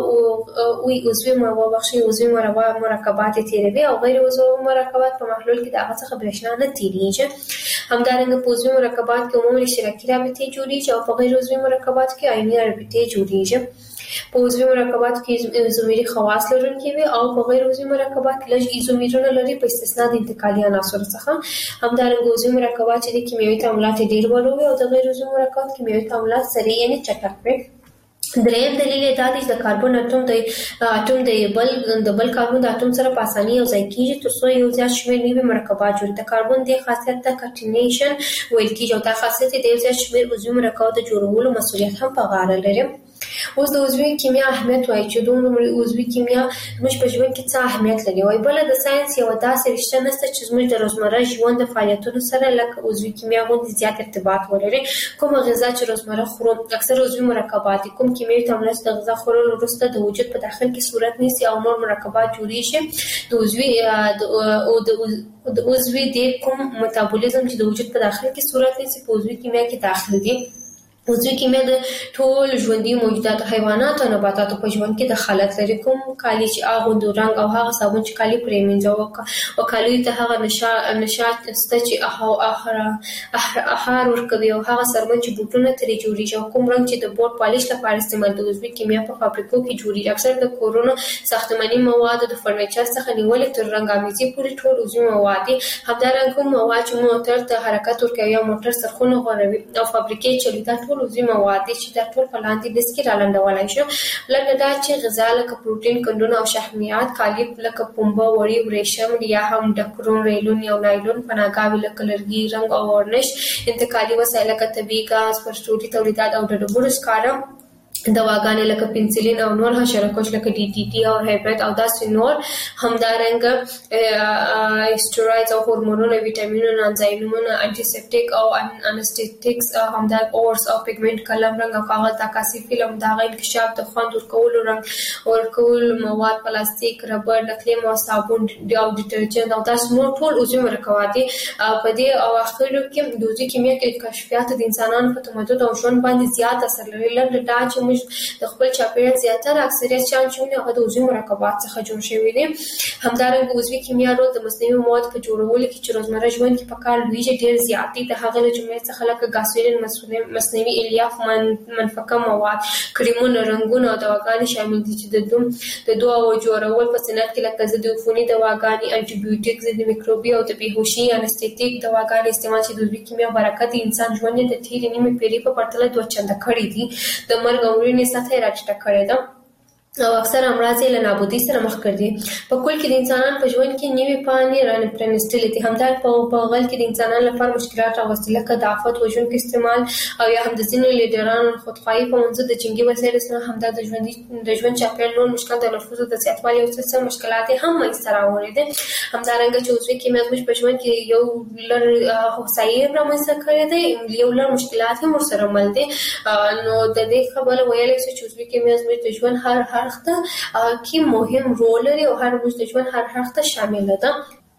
او عضوي مواد عضوي مرکبات تیروي او غیر عضوي مرکبات په محلول کې د هغه څخه برېښنا نه تیریږي. همدارنګه په عضوي مرکبات کې عمومي اشتراکي رابطې جوړیږي او په غیر عضوي مرکبات کې آیوني رابطې جوړیږي. په عضوي مرکبات کې ایزومري خواص لرونکي وي او په غیر عضوي مرکبات کې لږ ایزومرونه لري په استثنا د انتقالي عناصر څخه. همدارنګه عضوي مرکبات چې د کیمیاوي تعاملات ډېر ورو او د غیر عضوي مرکبات کیمیاوي تعاملات سریع یعنی چټک وي. دریم دلیل دا دی چې د کاربن اټوم د اټوم د بل د بل کاربن د اټوم سره په اسانۍ یو ځای کېږي تر څو یو زیات شمېر نوي مرکبات جوړ کړي. د کاربن د خاصیت ته کاټینیشن ویل کېږي او دا خاصیت د یو زیات شمېر عضوي مرکباتو د جوړولو مسؤلیت هم په غاړه لري. اوس د عضوي کیمیا اهمیت وایي چې دومره عضوي کیمیا موږ په ژوند کې څه اهمیت لري. وایي بل د ساينس یو داسې رشته نشته چې موږ د روزمره ژوند د فعالیتونو سره لکه عضوي کیمیا غوندې زیات ارتباط ولري. کوم غذا چې روزمره خورو اکثر عضوي مرکبات کوم کیمیاوي تعاملات د غذا خوړلو وروسته د وجود په داخل کې صورت نیسي او نور مرکبات جوړیږي. د عضوي او د د عضوي د کوم میتابولیزم چې د وجود په داخل کې صورت نیسي په عضوي کیمیا کې داخل دي. عضوي کیمیا د ټول ژوندي موجودات حیوانات او نباتاتو په ژوند کې دخالت لري. کوم کالی چې اغوندو رنگ او هغه صابون چې کالی پرې مینځو او کالی ته هغه نشا نشات است چې اهو اخر اخر ورکوي او هغه سرمن چې بوټونه ترې جوړیږي او کوم رنگ چې د بوټ پالیش لپاره استعمال د عضوي کیمیا په فابریکو کې جوړیږي. اکثر د کورونو ساختماني مواد د فرنیچر څخه نیولې تر رنګ امیزي پورې ټول عضوي مواد دي. همدارنګه کوم مواد چې موټر ته حرکت ورکوي او موټر سرخونه غوړوي او فابریکې چلوي دا ټول عضوي مواد چې دا ټول په لاندې لیست کې رالندولای شو. لکه دا چې غذا لکه پروتین کندونه او شحمیات کالی لکه پنبه وړي ورېشم یا هم ډکرون ریلون یا نایلون پناګاوي لکه لرګي رنګ او ورنش انتقالي وسایل لکه طبي غاز پرسټوري تولیدات او د ډبرو سکاره دواګانې لکه پنسلین او نور حشرکش لکه ډي ټي ټي او هایبرید او داسې نور. همدارنګه اسټروایډز او هورمونونه ویټامینونه انزایمونه انټي سیپټیک او انستیټیکس همدارنګه اورس او پیګمنټ قلم رنګ او کاغذ عکاسي فلم دغه انکشاف د خوند ورکولو رنګ ورکول مواد پلاستیک ربر نقلیم او صابون او ډیټرجنټ او داسې نور ټول عضوي مرکبات دي. په دې اواخرو کې د عضوي کیمیا کې کشفیات د انسانانو په تمدن او ژوند باندې زیات اثر لري. لکه دا چې د خپل چاپیریال زیاتره اکثریت شان چې هغه د عضوي مرکبات څخه جوړ شوی دي. همدارنګه عضوي کیمیا رول د مصنوعي موادو په جوړولو کې چې روزمره ژوند کې په کار لویږي ډیر زیات دي. د هغه له جملې څخه لکه غاسولین مصنوعي الیاف منفکه مواد کریمونه رنګونه او دواګانې شامل دي چې د دوم د دوا جوړول په صنعت کې لکه ضد عفوني دواګانې انټي بیوټیک ضد میکروبي او د بیهوشي انستیټیک دواګانې استعمال چې د عضوي کیمیا برکت انسان ژوند د تیرې نیمه پیړۍ په پرتله دوه چنده کړی دي. د مرګ اورینې سطح راټیټه کړې ده او اکثر امراض له نابودي سره مخ کړي. په کل کې د انسانانو په ژوند کې نوې پانې رانه پرنستلې دي. همدار په بغل کې د انسانانو لپاره مشکلات راوستل لکه د آفت وژونکو استعمال او یا هم د ځینو لیډرانو خودخواهي په منځ د جنگي وسایلو سره همدار د ژوند د ژوند چاپیریال نور مشکل د نفوذ د زیاتوالي او څه مشکلات هم منځته راوړي دي. همدارنګه چې عضوي کیمیا زموږ په ژوند کې یو لر هوسایي رامنځته کړی دی یو لر مشکلات هم ورسره مل دي. نو د دې خبره ویلای شو چې عضوي کیمیا زموږ د ژوند هر هر ته کې مهم رول لري او هر موږ د ژوند هر حق ته شامل ده.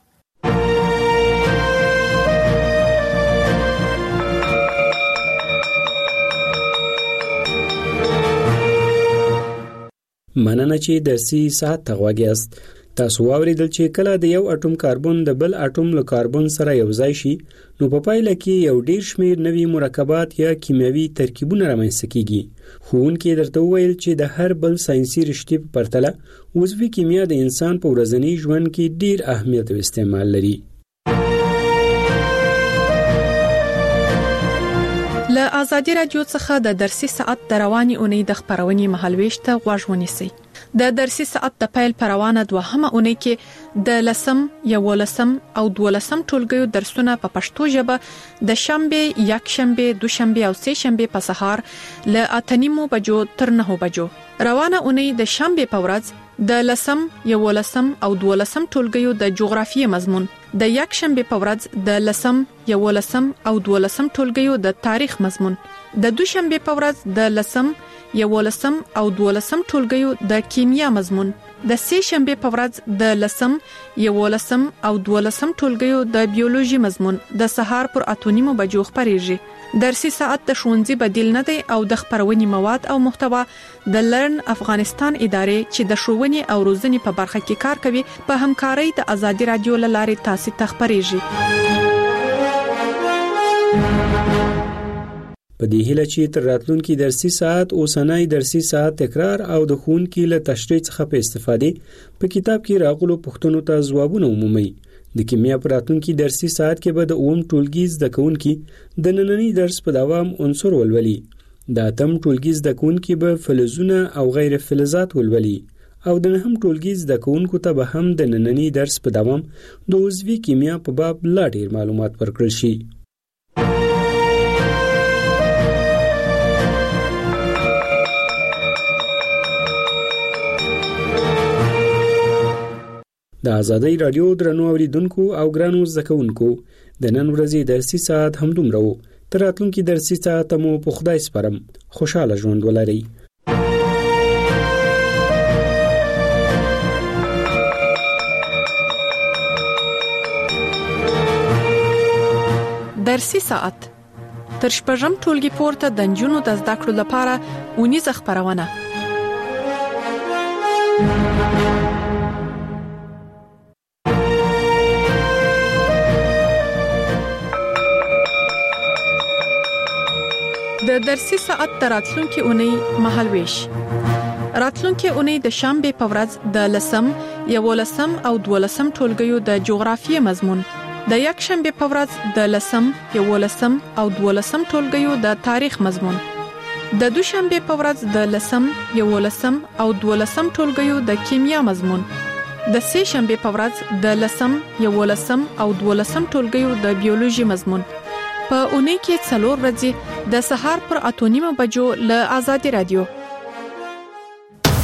مننه چې درسي ساعت ته غواګیاست. تاسو واوریدل چې کله د یو اټوم کاربن د بل اټوم له کاربن سره یوځای شي نو په پایله کې یو ډیر شمیر نوي مرکبات یا کیمیاوي ترکیبونه رامنځته کیږي. ښوونکي درته وویل چې د هر بل ساينسي رشتې په پرتله عضوي کیمیا د انسان په ورځني ژوند کې ډیر اهمیت او استعمال لري. له آزادي رادیو څخه د درسي ساعت د رواني اونۍ د خبرونې مهالويش ته غوږ ونیسئ. د درسي ساعت د پیل پروانه دوهمه اونۍ کې د لسم یولسم او دولسم ټولګیو درسونه په پښتو ژبه د شنبه یک شنبه دوشنبه او سه شنبه په سهار ل اتنیمو بجو تر نه بجو. روانه اونۍ د شنبه په ورځ د لسم یولسم او دولسم ټولګیو د جغرافیې مضمون، د یک شنبه په ورځ د لسم یولسم او دولسم ټولګیو د تاریخ مضمون، د دوشنبه په ورځ د لسم یولسم او دولسم ټولګیو د کیمیا مضمون، د سه شنبه په ورځ د لسم یولسم او دولسم ټولګیو د بیولوژي مضمون د سهار پر اتونیمو بجو خبريږي. درسي ساعت د ښوونځي بدیل نه دی او د خبرونې مواد او محتوا د لرن افغانستان ادارې چې د ښوونې او روزنې په برخه کې کار کوي په همکارۍ د آزادي رادیو لارې تاسو ته خبريږي. په دې هیله چې تر راتلونکي درسي ساعت اوسنۍ درسي ساعت تکرار او د ښوونکي له تشریح څخه په استفاده په کتاب کې راغلو پوښتنو ته ځوابونه عمومي. د کیمیا په راتلونکي درسي ساعت کې به د اوم ټولګي زده کوونکي د نننۍ درس په دوام عنصر ولولي، د اتم ټولګي زده کوونکي به فلزونه او غیر فلزات ولولي او د نهم ټولګي زده کوونکو ته به هم د نننۍ درس په دوام د عضوي کیمیا په باب لا ډیر معلومات ورکړل شي. د ازادي رادیو درنو اوریدونکو او ګرانو زکونکو د نن ورځې درسي ساعت هم دومره وو. تر راتلونکي درسي ساعت مو په خدای سپارم. خوشاله ژوند ولرئ. درسي ساعت تر شپږم ټولګي پورته د نجونو د زده کړو لپاره اونیزه خبرونه. د درسي ساعت تراتلونکي اونۍ مهالويش. راتلونکي اونۍ د شنبه په ورځ د لسم، یولسم او دولسم ټولګیو د جغرافیې مضمون، د یک شنبه په ورځ د لسم، یولسم او دولسم ټولګیو د تاریخ مضمون، د دوشنبه په ورځ د لسم، یولسم او دولسم ټولګیو د کیمیا مضمون، د سه شنبه په ورځ د لسم، یولسم او دولسم ټولګیو د بیولوژي مضمون. په اونۍ کې څلور ورځې د سهار پر اته نیمه بجو له آزادي رادیو